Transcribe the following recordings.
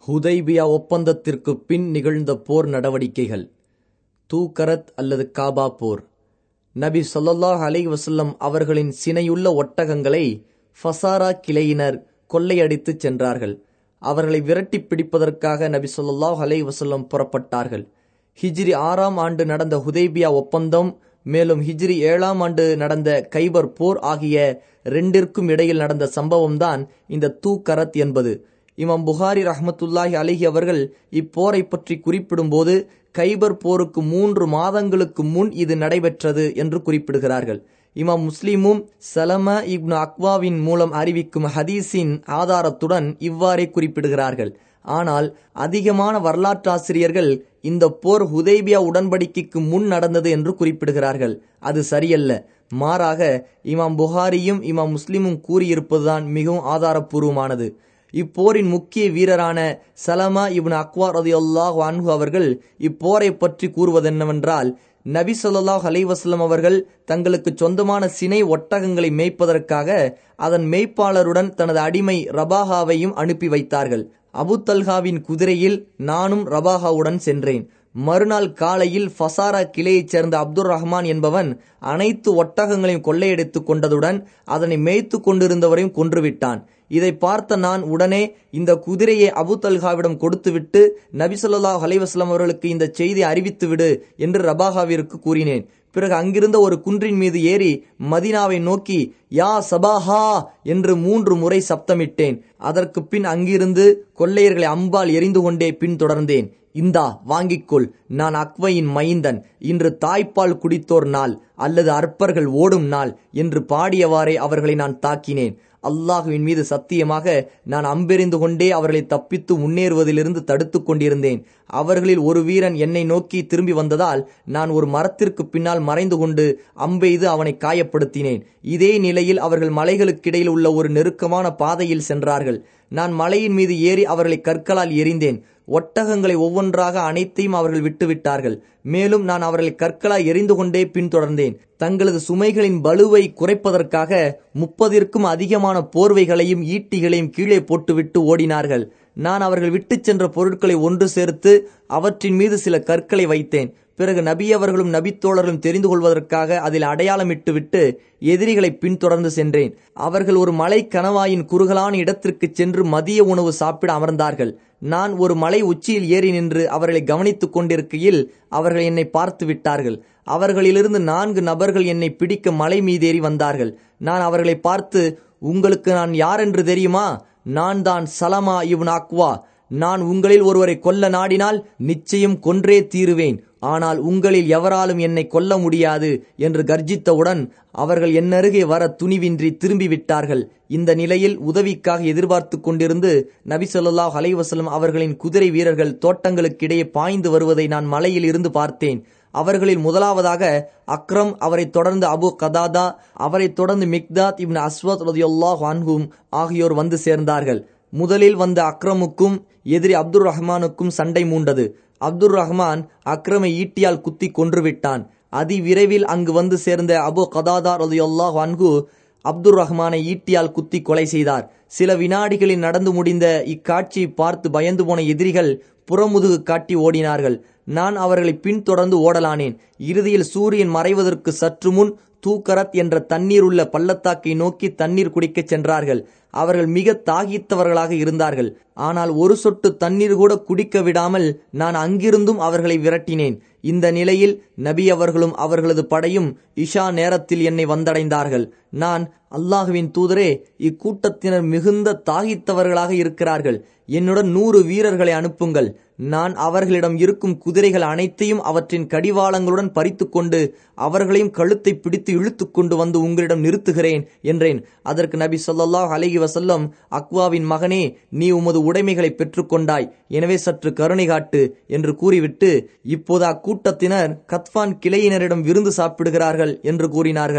ஹுதைபியா ஒப்பந்தத்திற்கு பின் நிகழ்ந்த போர் நடவடிக்கைகள். தூக்கரத் அல்லது காபா போர். நபி ஸல்லல்லாஹு அலைஹி வஸல்லம் அவர்களின் சினையுள்ள ஒட்டகங்களை ஃபசாரா கிளையினர் கொள்ளையடித்துச் சென்றார்கள். அவர்களை விரட்டி பிடிப்பதற்காக நபி ஸல்லல்லாஹு அலைஹி வஸல்லம் புறப்பட்டார்கள். ஹிஜ்ரி 6ஆம் ஆண்டு நடந்த ஹுதைபியா ஒப்பந்தம், மேலும் ஹிஜ்ரி 7ஆம் ஆண்டு நடந்த கைபர் போர் ஆகிய இரண்டிற்கும் இடையில் நடந்த சம்பவம்தான் இந்த தூக்கரத் என்பது. இமாம் புகாரி ரஹ்மத்துல்லாஹி அலைஹி அவர்கள் இப்போரை பற்றி குறிப்பிடும்போது கைபர் போருக்கு 3 மாதங்களுக்கு முன் இது நடைபெற்றது என்று குறிப்பிடுகிறார்கள். இமாம் முஸ்லிமும் சலமா இப்னு அக்வாவின் மூலம் அறிவிக்கும் ஹதீஸின் ஆதாரத்துடன் இவ்வாறே குறிப்பிடுகிறார்கள். ஆனால் அதிகமான வரலாற்றாசிரியர்கள் இந்த போர் ஹுதைபியா உடன்படிக்கைக்கு முன் நடந்தது என்று குறிப்பிடுகிறார்கள். அது சரியல்ல. மாறாக இமாம் புகாரியும் இமாம் முஸ்லிமும் கூறியிருப்பதுதான் மிகவும் ஆதாரப்பூர்வமானது. இப்போரின் முக்கிய வீரரான சலமா இப்னு அக்வா ரலியல்லாஹு அன்ஹு அவர்கள் இப்போரை பற்றி கூறுவதென்னவென்றால், நபி ஸல்லல்லாஹு அலைஹி வஸல்லம் அவர்கள் தங்களுக்கு சொந்தமான சினை ஒட்டகங்களை மேய்ப்பதற்காக அதன் மேய்ப்பாளருடன் தனது அடிமை ரபாஹாவையும் அனுப்பி வைத்தார்கள். அபு தல்ஹாவின் குதிரையில் நானும் ரபாஹாவுடன் சென்றேன். மறுநாள் காலையில் ஃபசாரா கிளையைச் சேர்ந்த அப்துர் ரஹ்மான் என்பவன் அனைத்து ஒட்டகங்களையும் கொள்ளையடித்துக் கொண்டதுடன் அதனை மேய்த்து கொண்டிருந்தவரையும் கொன்றுவிட்டான். இதை பார்த்த நான் உடனே இந்த குதிரையை அபு தல்ஹாவிடம் கொடுத்துவிட்டு நபி ஸல்லல்லாஹு அலைஹி வஸல்லம் அவர்களுக்கு இந்த செய்தி அறிவித்து விடு என்று ரபாஹாவிற்கு கூறினேன். பிறகு அங்கிருந்த ஒரு குன்றின் மீது ஏறி மதீனாவை நோக்கி யா சபாஹா என்று 3 முறை சப்தமிட்டேன். அதற்கு பின் அங்கிருந்து கொள்ளையர்களை அம்பால் எறிந்து கொண்டே பின்தொடர்ந்தேன். இந்தா வாங்கிக்கொள், நான் அக்வையின் மைந்தன், இன்று தாய்ப்பால் குடித்தோர் நாள் அல்லது அற்பர்கள் ஓடும் நாள் என்று பாடியவாறே அவர்களை நான் தாக்கினேன். அல்லாஹுவின் மீது சத்தியமாக நான் அம்பெறிந்து கொண்டே அவர்களை தப்பித்து முன்னேறுவதிலிருந்து தடுத்து கொண்டிருந்தேன். அவர்களில் ஒரு வீரன் என்னை நோக்கி திரும்பி வந்ததால் நான் ஒரு மரத்திற்கு பின்னால் மறைந்து கொண்டு அம்பெய்து அவனை காயப்படுத்தினேன். இதே நிலையில் அவர்கள் மலைகளுக்கிடையில் உள்ள ஒரு நெருக்கமான பாதையில் சென்றார்கள். நான் மலையின் மீது ஏறி அவர்களை கற்களால் எறிந்தேன். ஒட்டகங்களை ஒவ்வொன்றாக அனைத்தையும் அவர்கள் விட்டுவிட்டார்கள். மேலும் நான் அவர்களை கற்களால் எறிந்து கொண்டே பின்தொடர்ந்தேன். தங்களது சுமைகளின் பலுவை குறைப்பதற்காக 30ற்கும் அதிகமான போர்வைகளையும் ஈட்டிகளையும் கீழே போட்டுவிட்டு ஓடினார்கள். நான் அவர்கள் விட்டு சென்ற பொருட்களை ஒன்று சேர்த்து அவற்றின் மீது சில கற்களை வைத்தேன். பிறகு நபி அவர்களும் நபித்தோழர்களும் தெரிந்து கொள்வதற்காக அதில் அடையாளமிட்டு விட்டு எதிரிகளை பின்தொடர்ந்து சென்றேன். அவர்கள் ஒரு மலை கணவாயின் குறுகலான இடத்திற்கு சென்று மதிய உணவு சாப்பிட அமர்ந்தார்கள். நான் ஒரு மலை உச்சியில் ஏறி நின்று அவர்களை கவனித்துக் கொண்டிருக்கையில் அவர்கள் என்னை பார்த்து விட்டார்கள். அவர்களிலிருந்து 4 நபர்கள் என்னை பிடிக்க மலை மீதேறி வந்தார்கள். நான் அவர்களை பார்த்து, உங்களுக்கு நான் யார் என்று தெரியுமா? நான் தான் சலமா இப்னு அக்வா. நான் உங்களில் ஒருவரை கொல்ல நாடினால் நிச்சயம் கொன்றே தீருவேன். ஆனால் உங்களில் எவராலும் என்னை கொல்ல முடியாது என்று கர்ஜித்தவுடன் அவர்கள் என்னருகே வர துணிவின்றி திரும்பி விட்டார்கள். இந்த நிலையில் உதவிக்காக எதிர்பார்த்து கொண்டிருந்து நபி ஸல்லல்லாஹு அலைஹி வஸல்லம் அவர்களின் குதிரை வீரர்கள் தோட்டங்களுக்கிடையே பாய்ந்து வருவதை நான் மலையில் இருந்து பார்த்தேன். அவர்களில் முதலாவதாக அக்ரம், அவரை தொடர்ந்து அபு கதாதா, அவரை தொடர்ந்து மிக்தாத் இப்னு அஸ்வத் ரலியல்லாஹு அன்ஹு ஆகியோர் வந்து சேர்ந்தார்கள். முதலில் வந்த அக்ரமுக்கும் எதிரி அப்துர் ரஹ்மானுக்கும் சண்டை மூண்டது. அப்துர் ரஹ்மான் அக்ரமை ஈட்டியால் குத்தி கொன்றுவிட்டான். அதிவிரைவில் அங்கு வந்து சேர்ந்த அபு கதாதா ரலியல்லாஹு அன்ஹு அப்துர் ரஹ்மானை ஈட்டியால் குத்தி கொலை செய்தார். சில வினாடிகளில் நடந்து முடிந்த இக்காட்சியை பார்த்து பயந்து போன எதிரிகள் புறமுதுகு காட்டி ஓடினார்கள். நான் அவர்களை பின்தொடர்ந்து ஓடலானேன். இறுதியில் சூரியன் மறைவதற்கு சற்று முன் தூக்கரத் என்ற தண்ணீர் உள்ள பள்ளத்தாக்கை நோக்கி தண்ணீர் குடிக்கச் சென்றார்கள். அவர்கள் மிக தாகித்தவர்களாக இருந்தார்கள். ஆனால் ஒரு சொட்டு தண்ணீர் கூட குடிக்க விடாமல் நான் அங்கிருந்தும் அவர்களை விரட்டினேன். இந்த நிலையில் நபி அவர்களும் அவர்களது படையும் இஷா நேரத்தில் என்னை வந்தடைந்தார்கள். நான், அல்லாஹுவின் தூதரே, இக்கூட்டத்தினர் மிகுந்த தாகித்தவர்களாக இருக்கிறார்கள். என்னுடன் 100 வீரர்களை அனுப்புங்கள். நான் அவர்களிடம் இருக்கும் குதிரைகள் அனைத்தையும் அவற்றின் கடிவாளங்களுடன் பறித்து கொண்டு அவர்களையும் கழுத்தை பிடித்து இழுத்து கொண்டு வந்து உங்களிடம் நிறுத்துகிறேன் என்றேன். அதற்கு நபி ஸல்லல்லாஹு அலைஹி வஸல்லம், அக்வாவின் மகனே, நீ உமது உடைமைகளை பெற்றுக்கொண்டாய், எனவே சற்று கருணை காட்டு என்று கூறிவிட்டு, இப்போது அக்கூட்டத்தினர் கத்பான் கிளையினரிடம் விருந்து சாப்பிடுகிறார்கள் என்று கூறினார்கள்.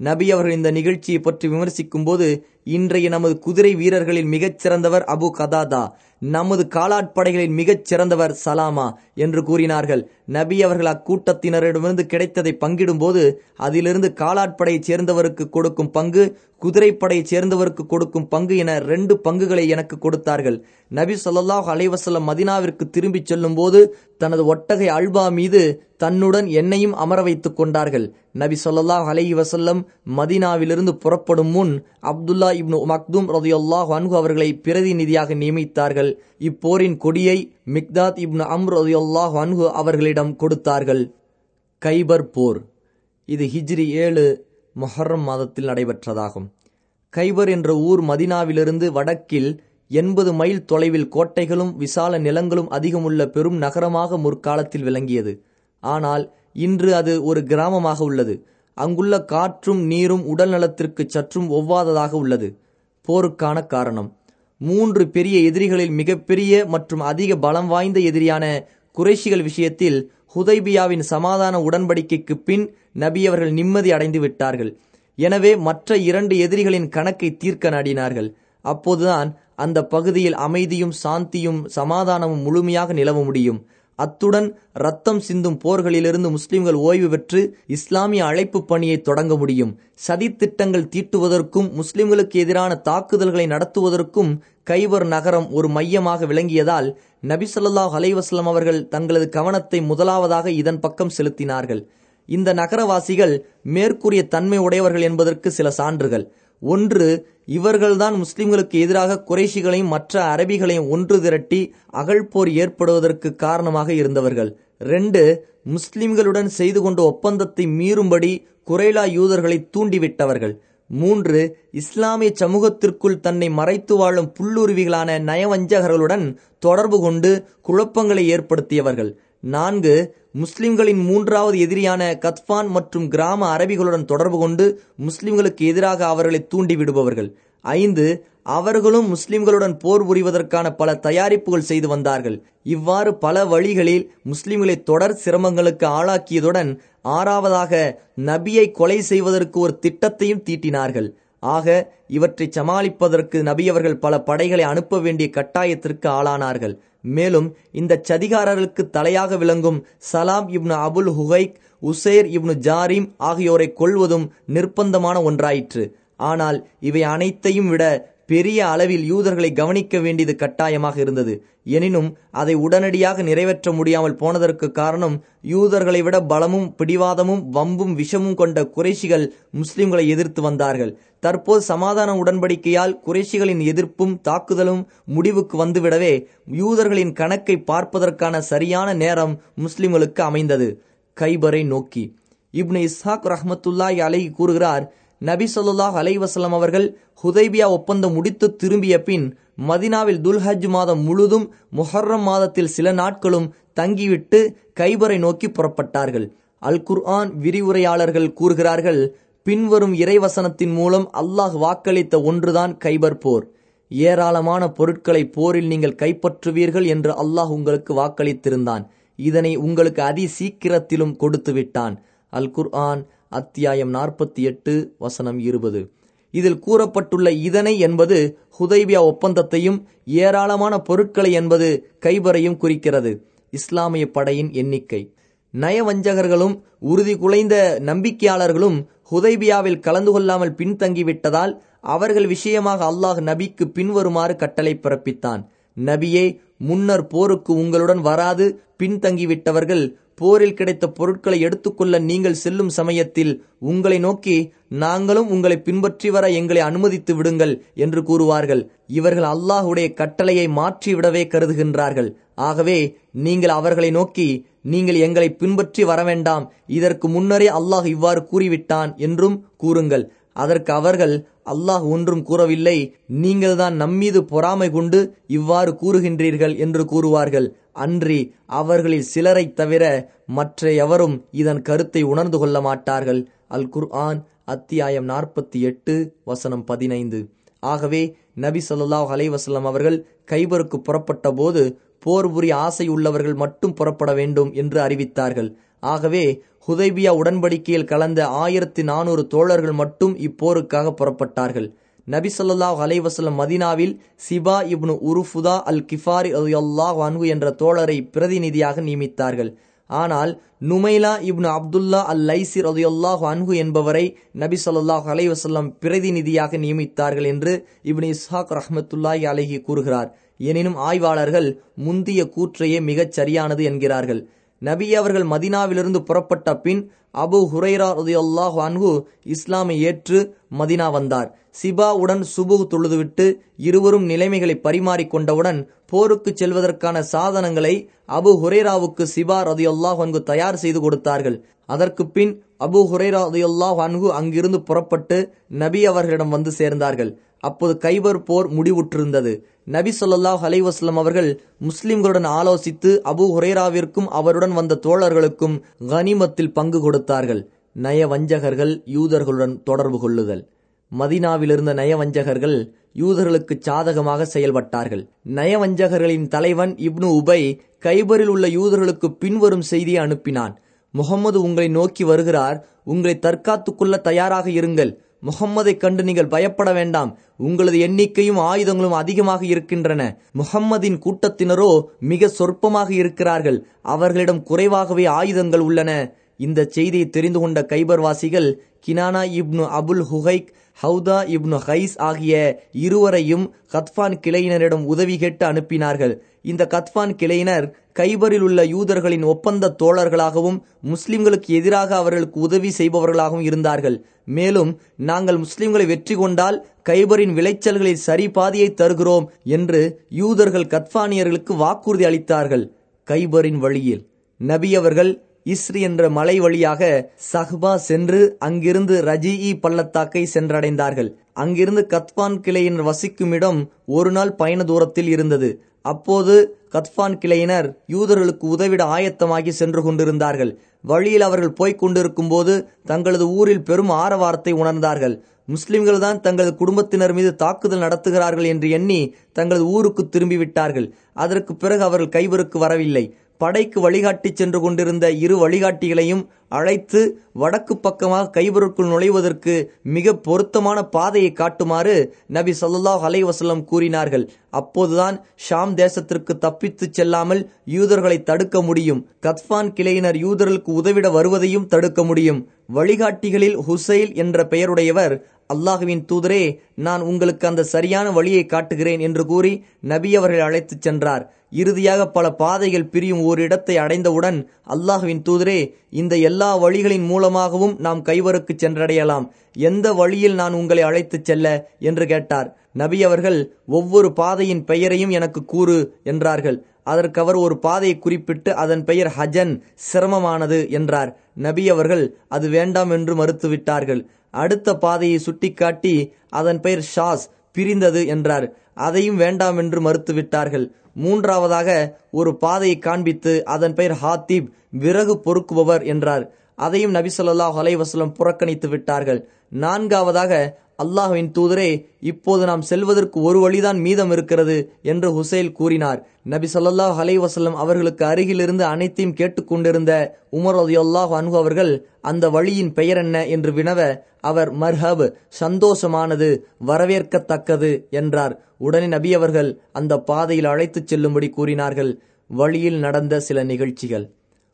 நபி அவர்கள் இந்த நிகழ்ச்சியை பற்றி விமர்சிக்கும் போது, இன்றைய நமது குதிரை வீரர்களில் மிகச் சிறந்தவர் அபு கதாதா, நமது காலாட்படைகளில் மிகச் சிறந்தவர் சலாமா என்று கூறினார்கள். நபி அவர்கள் அக்கூட்டத்தினரிடமிருந்து கிடைத்ததை பங்கிடும் போது, அதிலிருந்து காலாட்படையைச் சேர்ந்தவருக்கு கொடுக்கும் பங்கு, குதிரைப்படையைச் சேர்ந்தவருக்கு கொடுக்கும் பங்கு என 2 பங்குகளை எனக்கு கொடுத்தார்கள். நபி ஸல்லல்லாஹு அலைஹி வஸல்லம் மதீனாவிற்கு திரும்பி செல்லும் போது தனது ஒட்டகை அல்பா மீது தன்னுடன் என்னையும் அமர வைத்துக் கொண்டார்கள். நபி ஸல்லல்லாஹு அலைஹி வஸல்லம் மதீனாவிலிருந்து புறப்படும் முன் அப்துல்லா இப்னு மக்தும் ரலியல்லாஹு அன்ஹு அவர்களை பிரதிநிதியாக நியமித்தார்கள். இப்போரின் கொடியை மிக்தாத் இப்னு அம்ர் ரலியல்லாஹு அன்ஹு அவர்களிடம் கொடுத்தார்கள். கைபர் போர். இது ஹிஜ்ரி 7 முஹர்ரம் மாதத்தில் நடைபெற்றதாகும். கைபர் என்ற ஊர் மதீனாவிலிருந்து வடக்கில் 80 மைல் தொலைவில் கோட்டைகளும் விசால நிலங்களும் அதிகமுள்ள பெரும் நகரமாக முற்காலத்தில் விளங்கியது. ஆனால் இன்று அது ஒரு கிராமமாக உள்ளது. அங்குள்ள காற்றும் நீரும் உடல் நலத்திற்கு சற்றும் ஒவ்வாததாக உள்ளது. போருக்கான காரணம்: 3 பெரிய எதிரிகளில் மிகப்பெரிய மற்றும் அதிக பலம் வாய்ந்த எதிரியான குறைஷிகள் விஷயத்தில் ஹுதைபியாவின் சமாதான உடன்படிக்கைக்கு பின் நபி அவர்கள் நிம்மதி அடைந்து விட்டார்கள். எனவே மற்ற 2 எதிரிகளின் கணக்கை தீர்க்க நாடினார்கள். அப்போதுதான் அந்த பகுதியில் அமைதியும் சாந்தியும் சமாதானமும் முழுமையாக நிலவ முடியும். அத்துடன் இரத்தம் சிந்தும் போர்களிலிருந்து முஸ்லிம்கள் ஓய்வு பெற்று இஸ்லாமிய அழைப்பு பணியை தொடங்க முடியும். சதித்திட்டங்கள் தீட்டுவதற்கும் முஸ்லிம்களுக்கு எதிரான தாக்குதல்களை நடத்துவதற்கும் கைபர் நகரம் ஒரு மையமாக விளங்கியதால் நபி ஸல்லல்லாஹு அலைஹி வஸல்லம் அவர்கள் தங்களது கவனத்தை முதலாவதாக இதன் பக்கம் செலுத்தினார்கள். இந்த நகரவாசிகள் மேற்கூறிய தன்மை உடையவர்கள் என்பதற்கு சில சான்றுகள்: 1. இவர்கள்தான் முஸ்லிம்களுக்கு எதிராக குறைஷிகளையும் மற்ற அரபிகளையும் ஒன்று திரட்டி அகழ்போர் ஏற்படுவதற்கு காரணமாக இருந்தவர்கள். 2. முஸ்லிம்களுடன் செய்து கொண்ட ஒப்பந்தத்தை மீறும்படி குறைலா யூதர்களை தூண்டிவிட்டவர்கள். 3. இஸ்லாமிய சமூகத்திற்குள் தன்னை மறைத்து வாழும் புல்லுருவிகளான நயவஞ்சகர்களுடன் தொடர்பு கொண்டு குழப்பங்களை ஏற்படுத்தியவர்கள். 4. முஸ்லிம்களின் 3வது எதிரியான கத்பான் மற்றும் கிராம அரபிகளுடன் தொடர்பு கொண்டு முஸ்லிம்களுக்கு எதிராக அவர்களை தூண்டி விடுபவர்கள். 5. அவர்களும் முஸ்லிம்களுடன் போர் புரிவதற்கான பல தயாரிப்புகள் செய்து வந்தார்கள். இவ்வாறு பல வழிகளில் முஸ்லிம்களை தொடர் சிரமங்களுக்கு ஆளாக்கியதுடன் 6வதாக நபியை கொலை செய்வதற்கு ஒரு திட்டத்தையும் தீட்டினார்கள். ஆக இவற்றை சமாளிப்பதற்கு நபி அவர்கள் பல படைகளை அனுப்ப வேண்டிய கட்டாயத்திற்கு ஆளானார்கள். மேலும் இந்த சதிகாரர்களுக்கு தலையாக விளங்கும் சலாம் இப்னு அபுல் ஹுகைக், உசைர் இப்னு ஜாரிம் ஆகியோரை கொல்வதும் நிர்பந்தமான ஒன்றாயிற்று. ஆனால் இவை அனைத்தையும் விட பெரிய அளவில் யூதர்களை கவனிக்க வேண்டியது கட்டாயமாக இருந்தது. எனினும் அதை உடனடியாக நிறைவேற்ற முடியாமல் போனதற்கு காரணம், யூதர்களை விட பலமும் பிடிவாதமும் வம்பும் விஷமும் கொண்ட குறைஷிகள் முஸ்லிம்களை எதிர்த்து வந்தார்கள். தற்போது சமாதான உடன்படிக்கையால் குறைஷிகளின் எதிர்ப்பும் தாக்குதலும் முடிவுக்கு வந்துவிடவே யூதர்களின் கணக்கை பார்ப்பதற்கான சரியான நேரம் முஸ்லிம்களுக்கு அமைந்தது. கைபரை நோக்கி இப்னு இஸ்ஹாக் ரஹ்மத்துல்லாஹி அலைஹி கூறுகிறார், நபி ஸல்லல்லாஹு அலைஹி வஸல்லம் அவர்கள் ஹுதைபியா ஒப்பந்தம் முடித்து திரும்பிய பின் மதீனாவில் துல்ஹஜ் மாதம் முழுதும் முஹர்ரம் மாதத்தில் சில நாட்களும் தங்கிவிட்டு கைபரை நோக்கி புறப்பட்டார்கள். அல் குர்ஆன் விரிவுரையாளர்கள் கூறுகிறார்கள், பின்வரும் இறைவசனத்தின் மூலம் அல்லாஹ் வாக்களித்த ஒன்றுதான் கைபர் போர். ஏராளமான பொருட்களை போரில் நீங்கள் கைப்பற்றுவீர்கள் என்று அல்லாஹ் உங்களுக்கு வாக்களித்திருந்தான். இதனை உங்களுக்கு அதி சீக்கிரத்திலும் கொடுத்து விட்டான். அல் குர்ஆன் அத்தியாயம் 48 வசனம் 20. இதில் கூறப்பட்டுள்ள இதனை என்பது ஹுதைபியா ஒப்பந்தத்தையும் ஏராளமான பொருட்களை என்பது கைபரையும் குறிக்கிறது. இஸ்லாமிய படையின் எண்ணிக்கை. நயவஞ்சகர்களும் உறுதி குலைந்த நம்பிக்கையாளர்களும் ஹுதைபியாவில் கலந்து கொள்ளாமல் பின்தங்கிவிட்டதால் அவர்கள் விஷயமாக அல்லாஹ் நபிக்கு பின்வருமாறு கட்டளை பிறப்பித்தான். நபியே, முன்னர் போருக்கு உங்களுடன் வராது பின்தங்கிவிட்டவர்கள் போரில் கிடைத்த பொருட்களை எடுத்துக்கொள்ள நீங்கள் செல்லும் சமயத்தில் உங்களை நோக்கி, நாங்களும் உங்களை பின்பற்றி வர எங்களை அனுமதித்து விடுங்கள் என்று கூறுவார்கள். இவர்கள் அல்லாஹுடைய கட்டளையை மாற்றிவிடவே கருதுகின்றார்கள். ஆகவே நீங்கள் அவர்களை நோக்கி, நீங்கள் எங்களை பின்பற்றி வர வேண்டாம், இதற்கு முன்னரே அல்லாஹ் இவ்வாறு கூறிவிட்டான் என்றும் கூறுங்கள். அதற்கு அவர்கள், அல்லாஹ் ஒன்றும் கூறவில்லை, நீங்கள்தான் நம்மீது பொறாமை கொண்டு இவ்வாறு கூறுகின்றீர்கள் என்று கூறுவார்கள். அன்றி அவர்களில் சிலரை தவிர மற்ற எவரும் இதன் கருத்தை உணர்ந்து கொள்ள மாட்டார்கள். அல் குர்ஆன் அத்தியாயம் 48 வசனம் 15. ஆகவே நபி ஸல்லல்லாஹு அலைஹி வஸல்லம் அவர்கள் கைபருக்கு புறப்பட்ட போது போர் புரிய ஆசை உள்ளவர்கள் மட்டும் புறப்பட வேண்டும் என்று அறிவித்தார்கள். ஆகவே ஹுதைபியா உடன்படிக்கையில் கலந்த 1400 தோழர்கள் மட்டும் இப்போருக்காக புறப்பட்டார்கள். நபி ஸல்லல்லாஹு அலைஹி வஸல்லம் மதீனாவில் சிபா இப்னு உருஃபுதா அல் கிஃபாரி ரலியல்லாஹு அன்ஹு என்ற தோழரை பிரதிநிதியாக நியமித்தார்கள். ஆனால் நுமைலா இப்னு அப்துல்லா அல் லைசி ரலியல்லாஹு அன்ஹு என்பவரை நபி ஸல்லல்லாஹு அலைஹி வஸல்லம் பிரதிநிதியாக நியமித்தார்கள் என்று இப்னு இஸ்ஹாக் ரஹ்மத்துல்லாஹி அலைஹி கூறுகிறார். எனினும் ஆய்வாளர்கள் முந்திய கூற்றையே மிகச் சரியானது என்கிறார்கள். நபி அவர்கள் மதீனாவிலிருந்து புறப்பட்ட பின் அபு ஹுரைரா ரலியல்லாஹு அன்ஹு இஸ்லாமை ஏற்று மதீனா வந்தார். சிபாவுடன் சுபுஹ் தொழுதுவிட்டு இருவரும் நிலைமைகளை பரிமாறிக்கொண்டவுடன் போருக்கு செல்வதற்கான சாதனங்களை அபு ஹுரைராவுக்கு சிபா ரலியல்லாஹு அன்ஹு தயார் செய்து கொடுத்தார்கள். அதற்கு பின் அபு ஹுரைரா ரலியல்லாஹு அன்ஹு அங்கிருந்து புறப்பட்டு நபி அவர்களிடம் வந்து சேர்ந்தார்கள். அப்போது கைபர் போர் முடிவுற்றிருந்தது. நபி ஸல்லல்லாஹு அலைஹி வஸல்லம் அவர்கள் முஸ்லிம்களுடன் ஆலோசித்து அபு ஹுரைராவிற்கும் அவருடன் வந்த தோழர்களுக்கும் கனிமத்தில் பங்கு கொடுத்தார்கள். நயவஞ்சகர்கள் யூதர்களுடன் தொடர்பு கொள்ளுதல். மதீனாவிலிருந்த நயவஞ்சகர்கள் யூதர்களுக்கு சாதகமாக செயல்பட்டார்கள். நயவஞ்சகர்களின் தலைவன் இப்னு உபை கைபரில் உள்ள யூதர்களுக்கு பின்வரும் செய்தியை அனுப்பினான். முகம்மது உங்களை நோக்கி வருகிறார், உங்களை தற்காத்துக் கொள்ள தயாராக இருங்கள். முகம்மதை கண்டு நீங்கள் பயப்பட வேண்டாம். உங்களது எண்ணிக்கையும் ஆயுதங்களும் அதிகமாக இருக்கின்றன. முகம்மதின் கூட்டத்தினரோ மிக சொற்பமாக இருக்கிறார்கள். அவர்களிடம் குறைவாகவே ஆயுதங்கள் உள்ளன. இந்த செய்தியை தெரிந்து கொண்ட கைபர்வாசிகள் கினானா இப்னு அபுல் ஹுகைக், ஹவுதா இப்னு ஹைஸ் ஆகிய இருவரையும் கத்பான் கிளையினரிடம் உதவி கேட்டு அனுப்பினார்கள். இந்த கத்பான் கிளையினர் கைபரில் உள்ள யூதர்களின் ஒப்பந்த தோழர்களாகவும் முஸ்லிம்களுக்கு எதிராக அவர்களுக்கு உதவி செய்பவர்களாகவும் இருந்தார்கள். மேலும் நாங்கள் முஸ்லிம்களை வெற்றி கொண்டால் கைபரின் விளைச்சல்களில் சரி பாதியை தருகிறோம் என்று யூதர்கள் கத்பானியர்களுக்கு வாக்குறுதி அளித்தார்கள். கைபரின் வழியில் நபி அவர்கள் இஸ்ரி என்ற மலை வழியாக சஹ்பா சென்று அங்கிருந்து ரஜீஇ பள்ளத்தாக்கை சென்றடைந்தார்கள். அங்கிருந்து கத்பான் கிளையினர் வசிக்கும் இடம் ஒரு நாள் பயண தூரத்தில் இருந்தது. அப்போது கத்பான் கிளையினர் யூதர்களுக்கு உதவிட ஆயத்தமாகி சென்று கொண்டிருந்தார்கள். வழியில் அவர்கள் போய்க் கொண்டிருக்கும் போது தங்களது ஊரில் பெரும் ஆரவாரத்தை உணர்ந்தார்கள். முஸ்லிம்கள் தான் தங்களது குடும்பத்தினர் மீது தாக்குதல் நடத்துகிறார்கள் என்று எண்ணி தங்களது ஊருக்கு திரும்பிவிட்டார்கள். அதற்கு பிறகு அவர்கள் கைபருக்கு வரவில்லை. படைக்கு வழிகாட்டி சென்று கொண்டிருந்த இரு வழிகாட்டிகளையும் அழைத்து வடக்கு பக்கமாக கைபருக்குள் நுழைவதற்கு மிக பொருத்தமான பாதையை காட்டுமாறு நபி ஸல்லல்லாஹு அலைஹி வஸல்லம் கூறினார்கள். அப்போதுதான் ஷாம் தேசத்திற்கு தப்பித்து செல்லாமல் யூதர்களை தடுக்க முடியும். கத்பான் கிளையினர் யூதர்களுக்கு உதவிட வருவதையும் தடுக்க முடியும். வழிகாட்டிகளில் ஹுசைல் என்ற பெயருடையவர், அல்லாஹுவின் தூதரே, நான் உங்களுக்கு அந்த சரியான வழியை காட்டுகிறேன் என்று கூறி நபி அவர்களை அழைத்துச் சென்றார். இறுதியாக பல பாதைகள் பிரியும் ஒரு இடத்தை அடைந்தவுடன், அல்லாஹுவின் தூதரே, இந்த எல்லா வழிகளின் மூலமாகவும் நாம் கைவருக்கு சென்றடையலாம். எந்த வழியில் நான் உங்களை அழைத்துச் செல்ல என்று கேட்டார். நபி அவர்கள் ஒவ்வொரு பாதையின் பெயரையும் எனக்கு கூறு என்றார்கள். அதற்கு அவர் ஒரு பாதையை குறிப்பிட்டு அதன் பெயர் ஹஜன், சிரமமானது என்றார். நபி அவர்கள் அது வேண்டாம் என்று மறுத்துவிட்டார்கள். அடுத்த பாதையை சுட்டிக்காட்டி அதன் பெயர் ஷாஸ், பிரிந்தது என்றார். அதையும் வேண்டாம் என்று மறுத்துவிட்டார்கள். மூன்றாவதாக ஒரு பாதையை காண்பித்து அதன் பெயர் ஹாத்திப், விறகு பொறுக்குபவர் என்றார். அதையும் நபி ஸல்லல்லாஹு அலைஹி வஸல்லம் புறக்கணித்து விட்டார்கள். நான்காவதாக, அல்லாஹ்வின் தூதரே, இப்போது நாம் செல்வதற்கு ஒரு வழிதான் மீதம் இருக்கிறது என்று ஹுசைல் கூறினார். நபி ஸல்லல்லாஹு அலைஹி வஸல்லம் அவர்களுக்கு அருகிலிருந்து அனைத்தையும் கேட்டுக்கொண்டிருந்த உமர் ரலியல்லாஹு அன்ஹு அவர்கள் அந்த வழியின் பெயர் என்ன என்று வினவ, அவர் மர்ஹப், சந்தோஷமானது, வரவேற்கத்தக்கது என்றார். உடனே நபி அவர்கள் அந்த பாதையில் அழைத்துச் செல்லும்படி கூறினார்கள். வழியில் நடந்த சில நிகழ்ச்சிகள்.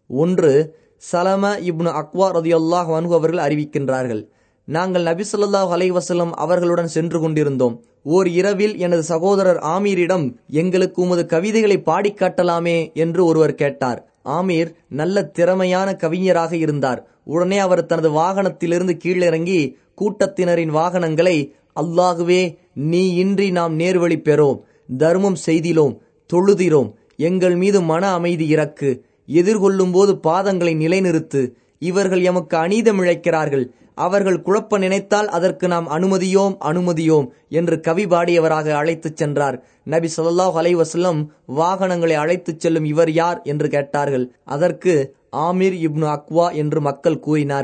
1. சலமா இப்னு அக்வா ரலியல்லாஹு அன்ஹு அவர்கள் அறிவிக்கின்றார்கள், நாங்கள் நபி ஸல்லல்லாஹு அலைஹி வஸல்லம் அவர்களுடன் சென்று கொண்டிருந்தோம். ஓர் இரவில் எனது சகோதரர் ஆமீரிடம், எங்களுக்கு உமது கவிதைகளை பாடி காட்டலாமே என்று ஒருவர் கேட்டார். ஆமீர் நல்ல திறமையான கவிஞராக இருந்தார். உடனே அவர் தனது வாகனத்திலிருந்து கீழிறங்கி கூட்டத்தினரின் வாகனங்களை, அல்லாஹுவே, நீ இன்றி நாம் நேர்வழி பெறோம், தர்மம் செய்திலோம், தொழுதிரோம், எங்கள் மீது மன அமைதி இறக்கு, எதிர்கொள்ளும் போது பாதங்களை நிலைநிறுத்து, இவர்கள் எமக்கு அநீதம் இழைக்கிறார்கள், அவர்கள் குழப்ப நினைத்தால் அதற்கு நாம் அனுமதியோம் என்று கவி பாடியவராக அழைத்துச் சென்றார். நபி ஸல்லல்லாஹு அலைஹி வஸல்லம் வாகனங்களை அழைத்துச் செல்லும் இவர் யார் என்று கேட்டார்கள். அதற்கு ஆமீர் இப்னு அக்வா என்று மக்கள் கூறினார்கள்.